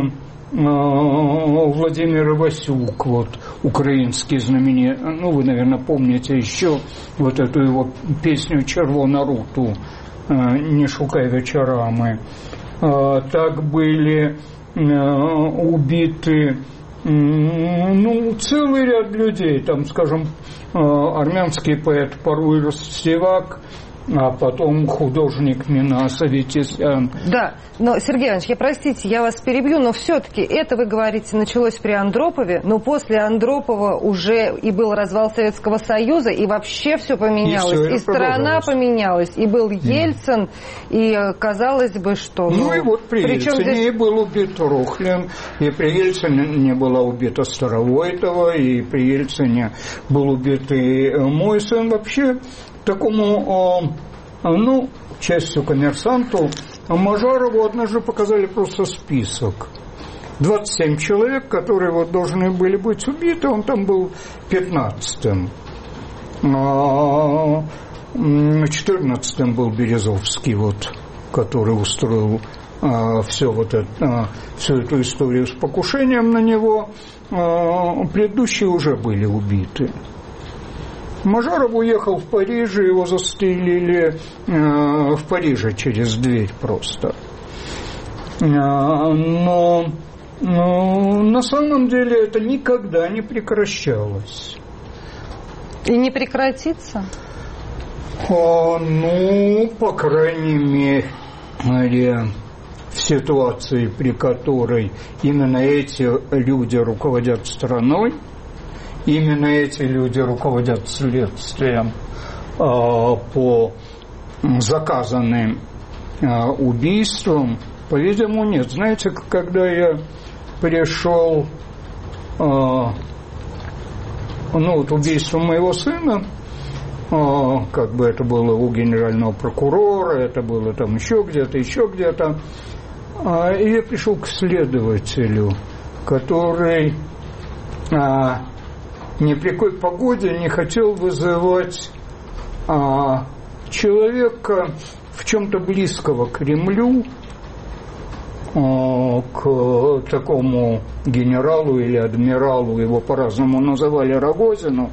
Владимир Васюк, украинский знаменитый, вы, наверное, помните еще эту его песню «Червона руту», «Не шукай вечорами». Так были убиты целый ряд людей, там, скажем, армянский поэт Паруй Ростевак, а потом художник Минас Аветисян. Да, но, Сергей Иванович, простите, я вас перебью, но все-таки это, вы говорите, началось при Андропове, но после Андропова уже и был развал Советского Союза, и вообще все поменялось, и страна поменялась, и был Ельцин, и казалось бы, что... и при Ельцине здесь... и был убит Рухлин, и при Ельцине была убита Старовойтова, и при Ельцине был убит и мой сын. Вообще такому, частью коммерсанту, Мажарову однажды показали просто список. 27 человек, которые должны были быть убиты, он там был 15-м. 14-м был Березовский, который устроил всю эту историю с покушением на него. Предыдущие уже были убиты. Мажаров уехал в Париж, его застрелили в Париже через дверь просто. Но на самом деле это никогда не прекращалось. И не прекратится? По крайней мере, в ситуации, при которой именно эти люди руководят страной, именно эти люди руководят следствием по заказанным убийствам, по-видимому, нет. Знаете, когда я пришел, убийство моего сына, это было у генерального прокурора, это было там еще где-то, и я пришел к следователю, который ни при какой погоде не хотел вызывать человека в чем-то близкого к Кремлю, к такому генералу или адмиралу, его по-разному называли, Рогозину,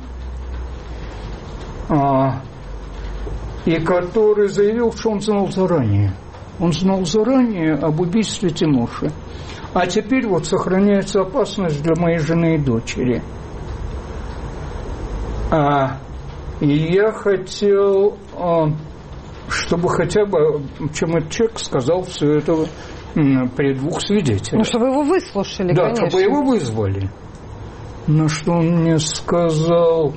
и который заявил, что он знал заранее. Он знал заранее об убийстве Тимоши. А теперь сохраняется опасность для моей жены и дочери. И я хотел, чтобы хотя бы, чем этот человек сказал все это при двух свидетелях. Чтобы его выслушали, да, конечно. чтобы его вызвали. На что он мне сказал,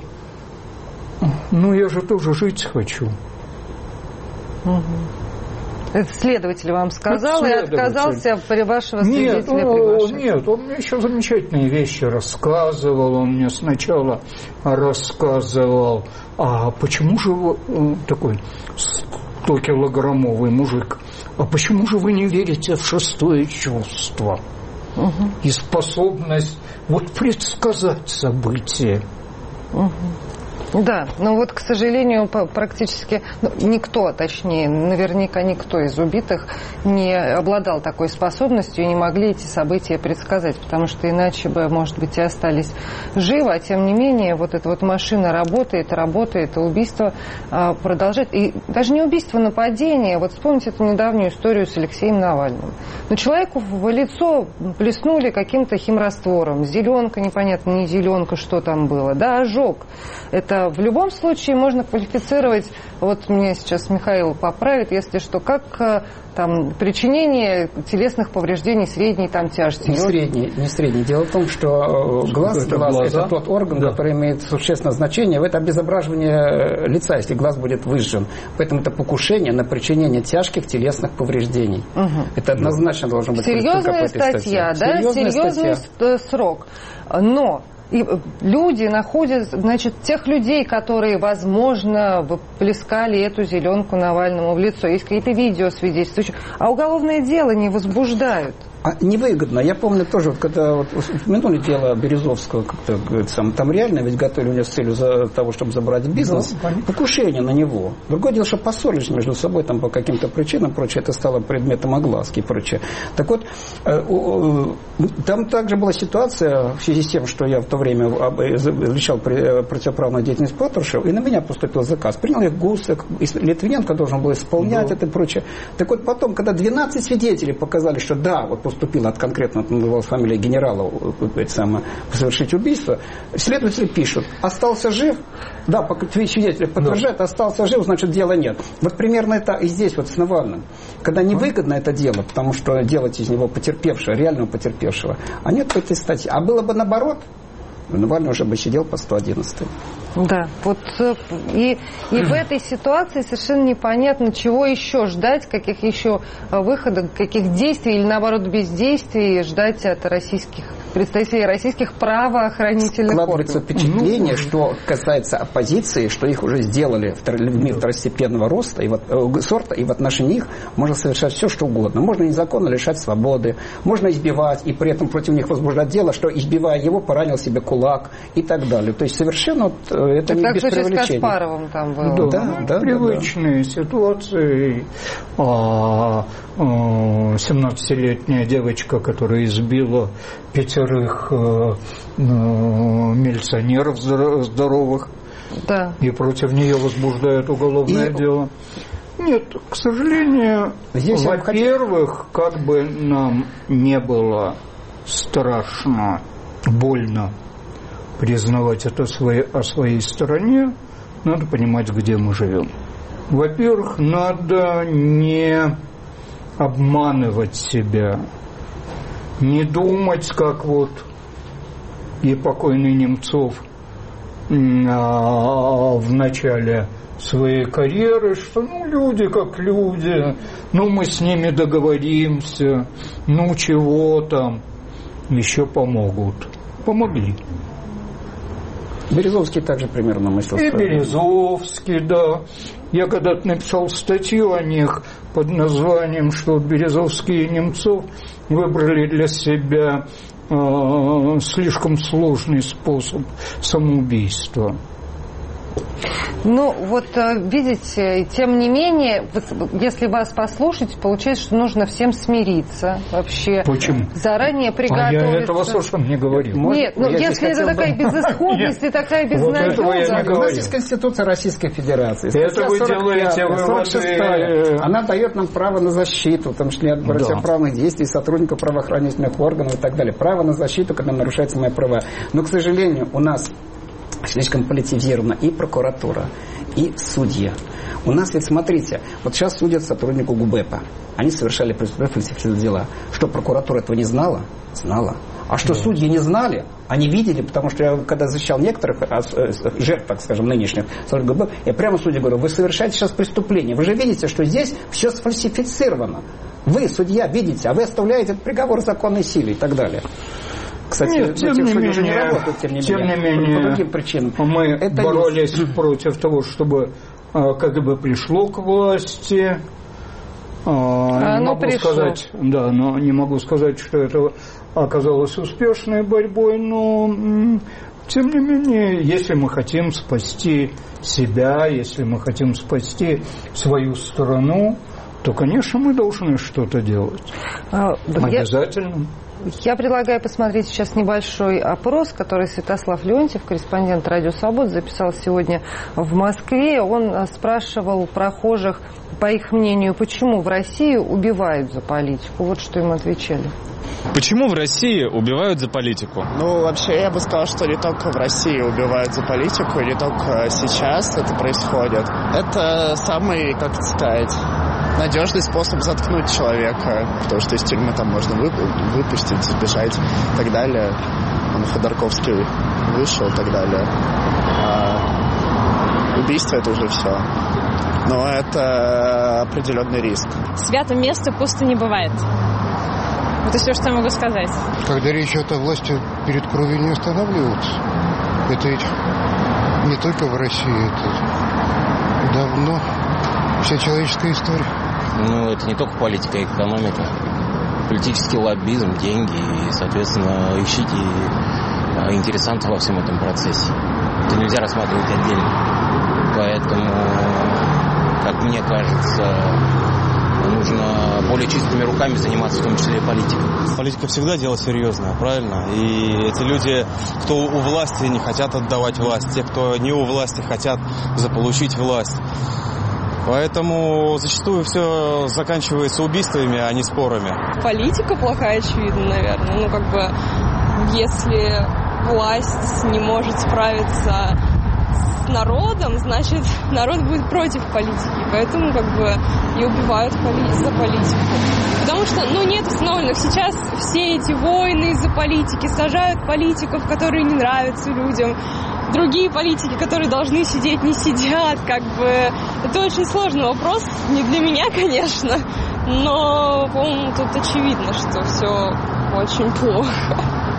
я же тоже жить хочу. Угу. Это следователь вам сказал и отказался при вашего свидетеля приглашать? Нет, он мне еще замечательные вещи рассказывал. Он мне сначала рассказывал, почему же вы такой 100-килограммовый мужик, почему же вы не верите в шестое чувство и способность предсказать события? Да, но вот, к сожалению, практически никто, точнее, наверняка никто из убитых не обладал такой способностью и не могли эти события предсказать, потому что иначе бы, может быть, и остались живы, а тем не менее, вот эта вот машина работает, и убийство продолжает. И даже не убийство, нападение. Вот вспомните эту недавнюю историю с Алексеем Навальным. Но человеку в лицо плеснули каким-то химраствором. Зеленка, непонятно, не зеленка, что там было. Да, ожог. Это в любом случае можно квалифицировать, вот меня сейчас Михаил поправит, если что, как там причинение телесных повреждений средней там тяжести. Не средней. Дело в том, что глаз это тот орган, который имеет существенное значение. Это обезображивание лица, если глаз будет выжжен. Поэтому это покушение на причинение тяжких телесных повреждений. Это однозначно должен быть. Серьезная статья, да? Серьезный срок. Но и люди находят, значит, тех людей, которые, возможно, плескали эту зеленку Навальному в лицо. Есть какие-то видео свидетельствующие. А уголовное дело не возбуждают. Невыгодно. Я помню тоже, вот, когда упомянули дело Березовского, там реально ведь готовили у него с целью того, чтобы забрать бизнес, покушение на него. Другое дело, что поссорились между собой там, по каким-то причинам, прочее, это стало предметом огласки и прочее. Так вот, там также была ситуация в связи с тем, что я в то время изучал противоправную деятельность Патрушева, и на меня поступил заказ. Принял их ГУС, Литвиненко должен был исполнять это и прочее. Так вот, потом, когда 12 свидетелей показали, что да, вот поступила от конкретно, называлась фамилия генерала, совершить убийство, следователи пишут, остался жив, да, свидетели подтверждают, остался жив, значит, дела нет. Вот примерно это и здесь вот с Навальным. Когда невыгодно это дело, потому что делать из него потерпевшего, реального потерпевшего, а нет этой статьи. А было бы наоборот, Навальный уже бы сидел по 111. Да, вот и в этой ситуации совершенно непонятно, чего еще ждать, каких еще выходов, каких действий или наоборот бездействий ждать от представителей российских правоохранительных органов. Складывается впечатление, что касается оппозиции, что их уже сделали людьми второстепенного роста и сорта, и в отношении их можно совершать все, что угодно. Можно незаконно лишать свободы, можно избивать, и при этом против них возбуждать дело, что, избивая его, поранил себе кулак и так далее. То есть совершенно это не без преувеличения. Так с Каспаровым там было. Да, привычные ситуации. 17-летняя девочка, которая избила 5 милиционеров здоровых, да. И против нее возбуждают уголовное дело. Нет, к сожалению, во-первых, как бы нам не было страшно, больно признавать это о своей стороне, надо понимать, где мы живем. Во-первых, надо не обманывать себя, не думать, как вот и покойный Немцов в начале своей карьеры, что люди как люди, мы с ними договоримся, чего там, еще помогут. Помогли. Березовский также примерно мыслил. И Березовский, да. Я когда-то написал статью о них под названием, что Березовский и Немцов выбрали для себя слишком сложный способ самоубийства. Видите, тем не менее, если вас послушать, получается, что нужно всем смириться вообще. Почему? Заранее приготовиться. Я этого совершенно не говорил. Нет, если это такая безысходность и такая безнадежность. У нас есть Конституция Российской Федерации. Это вы делаете выводы. Она дает нам право на защиту, в том числе от противоправных действий сотрудников правоохранительных органов и так далее. Право на защиту, когда нарушаются мои права. Но, к сожалению, у нас слишком политизирована и прокуратура, и судья. У нас ведь, смотрите, вот сейчас судят сотруднику ГУБЭПа. Они совершали преступления, фальсифицировали дела. Что, прокуратура этого не знала? Знала. А что судьи не знали? Они видели, потому что я, когда защищал некоторых жертв, так скажем, нынешних, ГУБЭП, я прямо судье говорю, вы совершаете сейчас преступление. Вы же видите, что здесь все сфальсифицировано. Вы, судья, видите, а вы оставляете этот приговор законной силе и так далее. Кстати, нет, тем не менее, по другим причинам. Мы боролись против того, чтобы КГБ пришло к власти. Не могу сказать, что это оказалось успешной борьбой, но Тем не менее, если мы хотим спасти себя, если мы хотим спасти свою страну, то, конечно, мы должны что-то делать. Обязательно. Я предлагаю посмотреть сейчас небольшой опрос, который Святослав Леонтьев, корреспондент «Радио Свобода», записал сегодня в Москве. Он спрашивал прохожих, по их мнению, почему в России убивают за политику. Вот что им отвечали. Почему в России убивают за политику? Ну, вообще, я бы сказал, что не только в России убивают за политику, и не только сейчас это происходит. Это самый, как это сказать, надежный способ заткнуть человека, потому что из тюрьмы там можно выпустить, сбежать и так далее. Ходорковский вышел и так далее. А убийство — это уже все. Но это определенный риск. Святое место пусто не бывает. Это все, что я могу сказать. Когда речь идет о власти, перед кровью не останавливаются. Это ведь не только в России, это давно вся человеческая история. Ну, это не только политика, а экономика. Политический лоббизм, деньги и, соответственно, ищите интересантов во всем этом процессе. Это нельзя рассматривать отдельно. Поэтому, как мне кажется, нужно более чистыми руками заниматься, в том числе и политикой. Политика всегда дело серьезное, правильно? И эти люди, кто у власти, не хотят отдавать власть. Те, кто не у власти, хотят заполучить власть. Поэтому зачастую все заканчивается убийствами, а не спорами. Политика плохая, очевидно, наверное. Ну, как бы, если власть не может справиться с народом, значит, народ будет против политики. Поэтому, как бы, и убивают за политику. Потому что, нет установленных. Сейчас все эти войны из-за политики сажают политиков, которые не нравятся людям. Другие политики, которые должны сидеть, не сидят, как бы. Это очень сложный вопрос, не для меня, конечно, но, по-моему, тут очевидно, что все очень плохо.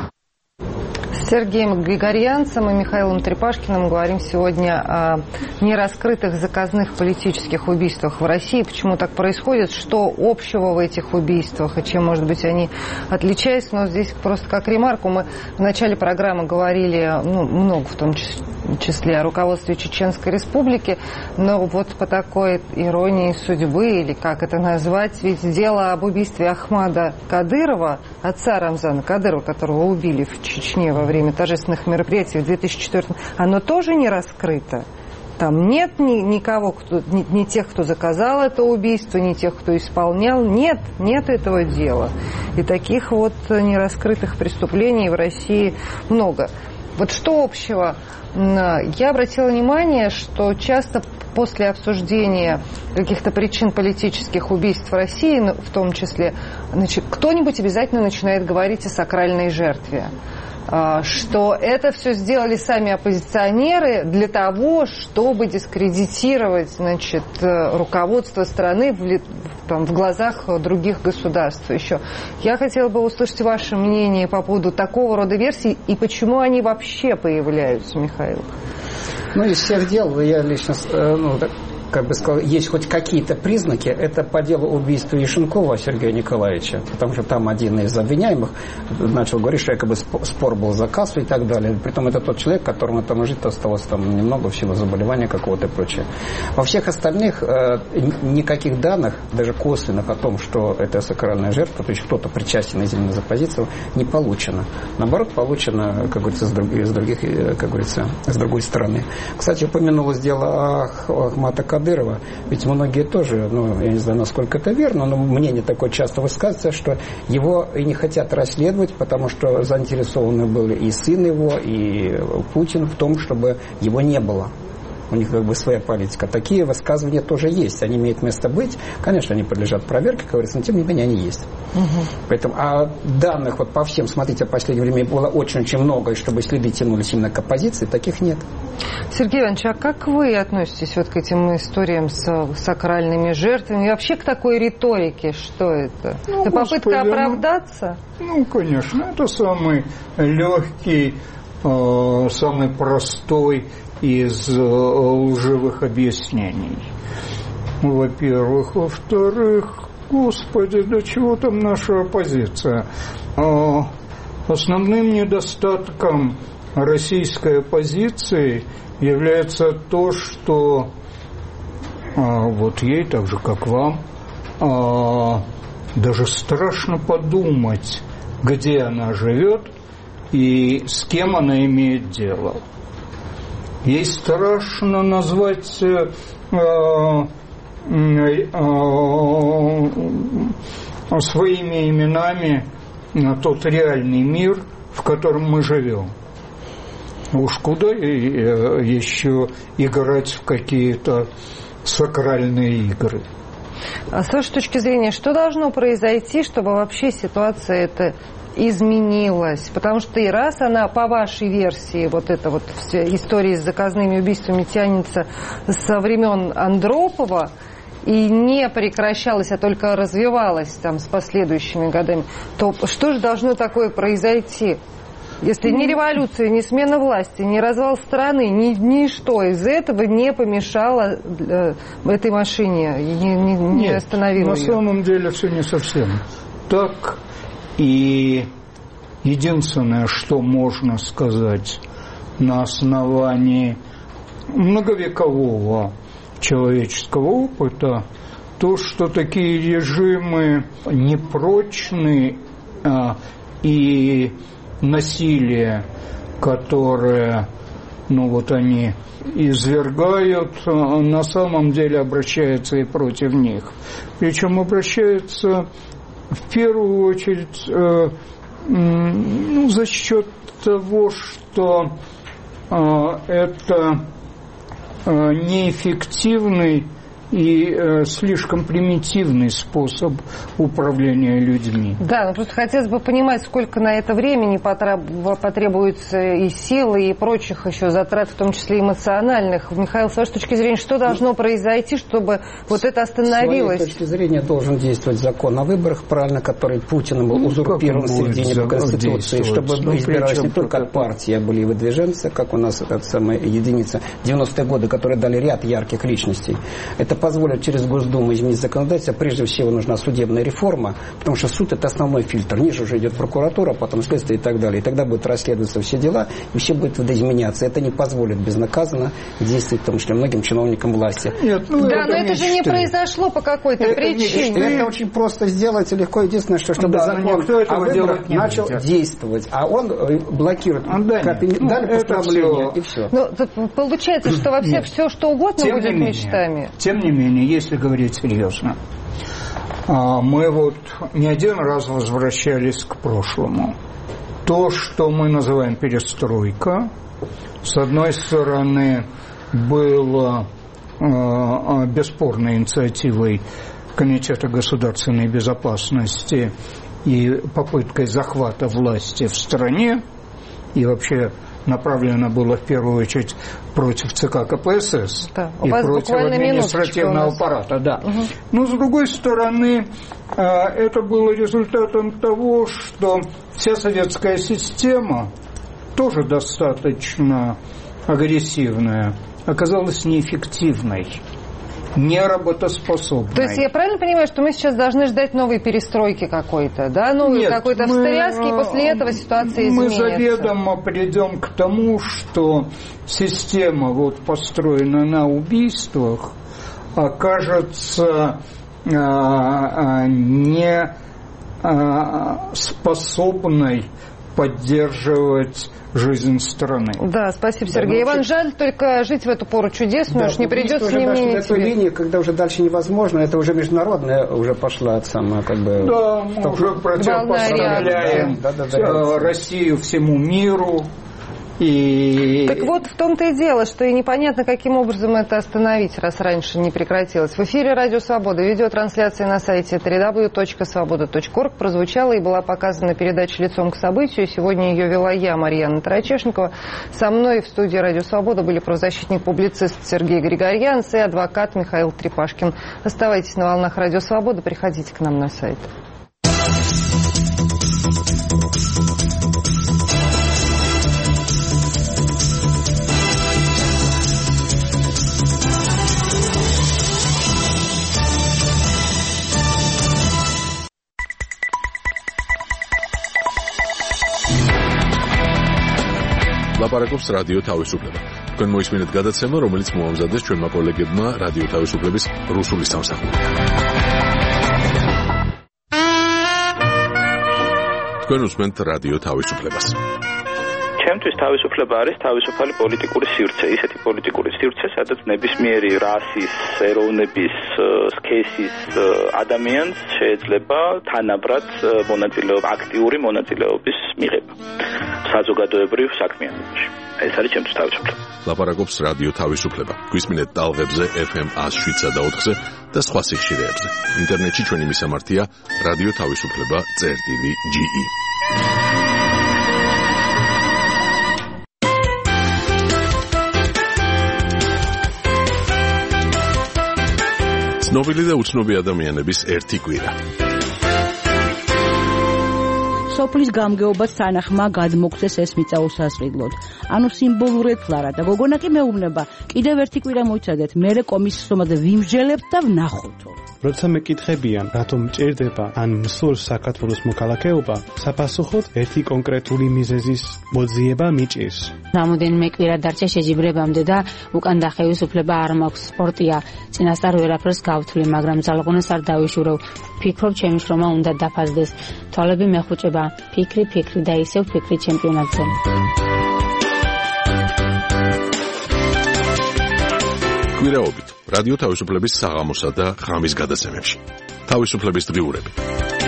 С Сергеем Григорянцем и Михаилом Трепашкиным говорим сегодня о нераскрытых заказных политических убийствах в России. Почему так происходит, что общего в этих убийствах и чем, может быть, они отличаются. Но здесь просто как ремарку. Мы в начале программы говорили, много в том числе о руководстве Чеченской Республики, но вот по такой иронии судьбы, или как это назвать, ведь дело об убийстве Ахмада Кадырова, отца Рамзана Кадырова, которого убили в Чечне во время торжественных мероприятий в 2004 году, оно тоже не раскрыто. Там нет никого, ни тех, кто заказал это убийство, ни тех, кто исполнял. Нет этого дела. И таких вот нераскрытых преступлений в России много. Вот что общего? Я обратила внимание, что часто после обсуждения каких-то причин политических убийств в России, в том числе, кто-нибудь обязательно начинает говорить о сакральной жертве. Что это все сделали сами оппозиционеры для того, чтобы дискредитировать, руководство страны в глазах других государств еще. Я хотела бы услышать ваше мнение по поводу такого рода версий и почему они вообще появляются, Михаил. Из всех дел я лично, как бы сказал, есть хоть какие-то признаки, это по делу убийства Яшенкова Сергея Николаевича, потому что там один из обвиняемых начал говорить, что якобы спор был за кассу и так далее. Притом это тот человек, которому там жить осталось немного, всего заболевания какого-то и прочее. Во всех остальных никаких данных, даже косвенных о том, что это сакральная жертва, то есть кто-то причастен из оппозиции, не получено. Наоборот, получено, как говорится, с другой стороны. Кстати, упомянулось дело Ахмата Кадырова, ведь многие тоже, я не знаю, насколько это верно, но мнение такое часто высказывается, что его и не хотят расследовать, потому что заинтересованы были и сын его, и Путин в том, чтобы его не было. У них как бы своя политика. Такие высказывания тоже есть. Они имеют место быть. Конечно, они подлежат проверке, как говорится, но тем не менее они есть. Поэтому, а данных по всем, смотрите, в последнее время было очень-очень много, и чтобы следы тянулись именно к оппозиции, таких нет. Сергей Иванович, а как вы относитесь к этим историям с сакральными жертвами и вообще к такой риторике? Что это? Это попытка оправдаться? Конечно. Это самый легкий, самый простой из лживых объяснений. Во-первых. Во-вторых, господи, до чего там наша оппозиция? Основным недостатком российской оппозиции является то, что вот ей, так же как вам, даже страшно подумать, где она живет и с кем она имеет дело. Ей страшно назвать своими именами тот реальный мир, в котором мы живем. Уж куда еще играть в какие-то сакральные игры. А с вашей точки зрения, что должно произойти, чтобы вообще ситуация эта изменилась? Потому что и раз она, по вашей версии, вот эта вот вся история с заказными убийствами тянется со времен Андропова и не прекращалась, а только развивалась там с последующими годами, то что же должно такое произойти? Если ни революция, ни смена власти, ни развал страны, ничто из этого не помешало этой машине, не остановило ее. На самом деле все не совсем так. И единственное, что можно сказать на основании многовекового человеческого опыта, то, что такие режимы непрочны и насилие, которое, они извергают, на самом деле обращается и против них. Причем обращается в первую очередь за счет того, что это неэффективный и слишком примитивный способ управления людьми. Да, но просто хотелось бы понимать, сколько на это времени потребуется и силы, и прочих еще затрат, в том числе эмоциональных. Михаил, с вашей точки зрения, что должно произойти, чтобы вот это остановилось? С моей точки зрения должен действовать закон о выборах, правильно, который Путиным был узурпирован в середине по Конституции, чтобы избирались не только от партии, а были и выдвиженцы, как у нас эта самая единица 90-е годы, которые дали ряд ярких личностей. Это позволит через Госдуму изменить законодательство. Прежде всего нужна судебная реформа, потому что суд – это основной фильтр. Ниже уже идет прокуратура, потом следствие и так далее. И тогда будут расследоваться все дела, и все будет видоизменяться. Это не позволит безнаказанно действовать, в том числе, многим чиновникам власти. Нет, но это же не произошло по какой-то причине. Это очень просто сделать и легко. Единственное, что чтобы закон о выборах начал действовать, а он блокирует дали постановление, и все. Получается, что вообще все, что угодно будет мечтами. Тем не менее, если говорить серьезно, мы не один раз возвращались к прошлому. То, что мы называем перестройка, с одной стороны, было бесспорной инициативой Комитета государственной безопасности и попыткой захвата власти в стране, и вообще направлено было в первую очередь против ЦК КПСС и против административного аппарата. Да. Угу. Но, с другой стороны, это было результатом того, что вся советская система, тоже достаточно агрессивная, оказалась неэффективной, неработоспособной. То есть я правильно понимаю, что мы сейчас должны ждать новой перестройки какой-то, да? Какой-то встряски, и после этого ситуация изменится? Мы заведомо придем к тому, что система, построена на убийствах, окажется не способной поддерживать жизнь страны. Да, спасибо, Сергей. Иван, жаль только жить в эту пору чудесную, уж не придется не менять себе. Линии, когда уже дальше невозможно, это уже международная уже пошла самая Да, мы уже противопоставляем Россию всему миру. Так вот, в том-то и дело, что и непонятно, каким образом это остановить, раз раньше не прекратилось. В эфире Радио Свобода, видеотрансляция на сайте www.svoboda.org прозвучала и была показана передача «Лицом к событию». Сегодня ее вела я, Марьяна Тарачешникова. Со мной в студии Радио Свобода были правозащитник-публицист Сергей Григорьянц и адвокат Михаил Трепашкин. Оставайтесь на волнах Радио Свобода, приходите к нам на сайт. ლაპარაკობს რადიო თავისუფლება. თქვენ მოისმინეთ გადაცემა, რომელიც მოამზადეს ჩვენმა კოლეგებმა რადიო თავისუფლების რუსული სამსახური. თქვენ უსმენთ რადიო თავისუფლებას. ჩემთვის თავისუფლება არის თავისუფალი პოლიტიკური სივრცე, ისეთი პოლიტიკური სივრცე, სადაც ნებისმიერი რასის, ეროვნების, სქესის ადამიანს შეიძლება თანაბრად აქტიური მონაწილეობის მიღება საზოგადოებრივ საქმიანობაში. ეს არის ჩემთვის თავისუფლება. ლაპარაკობს რადიო თავისუფლება. გვისმინეთ ტალღებზე FM 107 და 4-ზე და სხვა სიხშირეებზე. ინტერნეტში ჩვენი მისამართია radioთავისუფლება.ge. ცნობილი და უცნობი ადამიანების ერთი კვირა. სოფლის გამგეობას თანახმა გადმოგცეს ეს მიწა უსასყიდლოდ. ანუ სიმბოლურად ფლარა და გოგონა კი მეუბნება, კიდევ ერთი კვირა მოიცადეთ, მერე კომისიომაზე ვიმსჯელებთ და ვნახოთო. როცა მეკითხებიან, რატომ მჭირდება ან მსურს საქართველოს მოქალაქეობა, საფასუხოდ ერთი კონკრეტული მიზეზის მოძიება მიჭირს. რამოდენიმე კვირა დარჩა შეჯიბრებამდე და უკან დახევის უფლება არ მაქვს. სპორტია, წინასწარ ვერაფერს გავთვლი, მაგრამ ძალღონას არ დავიშურევ. ფიქრობ, ჩემი შრომა უნდა დაფასდეს. თვალები მეხუჭება. ფიქრი და ისევ ფიქრი ჩემპიონატზე. კვირაობით რადიო თავისუფლების საღამოსა და ღამის გადაცემებში. თავისუფლების დღიურები.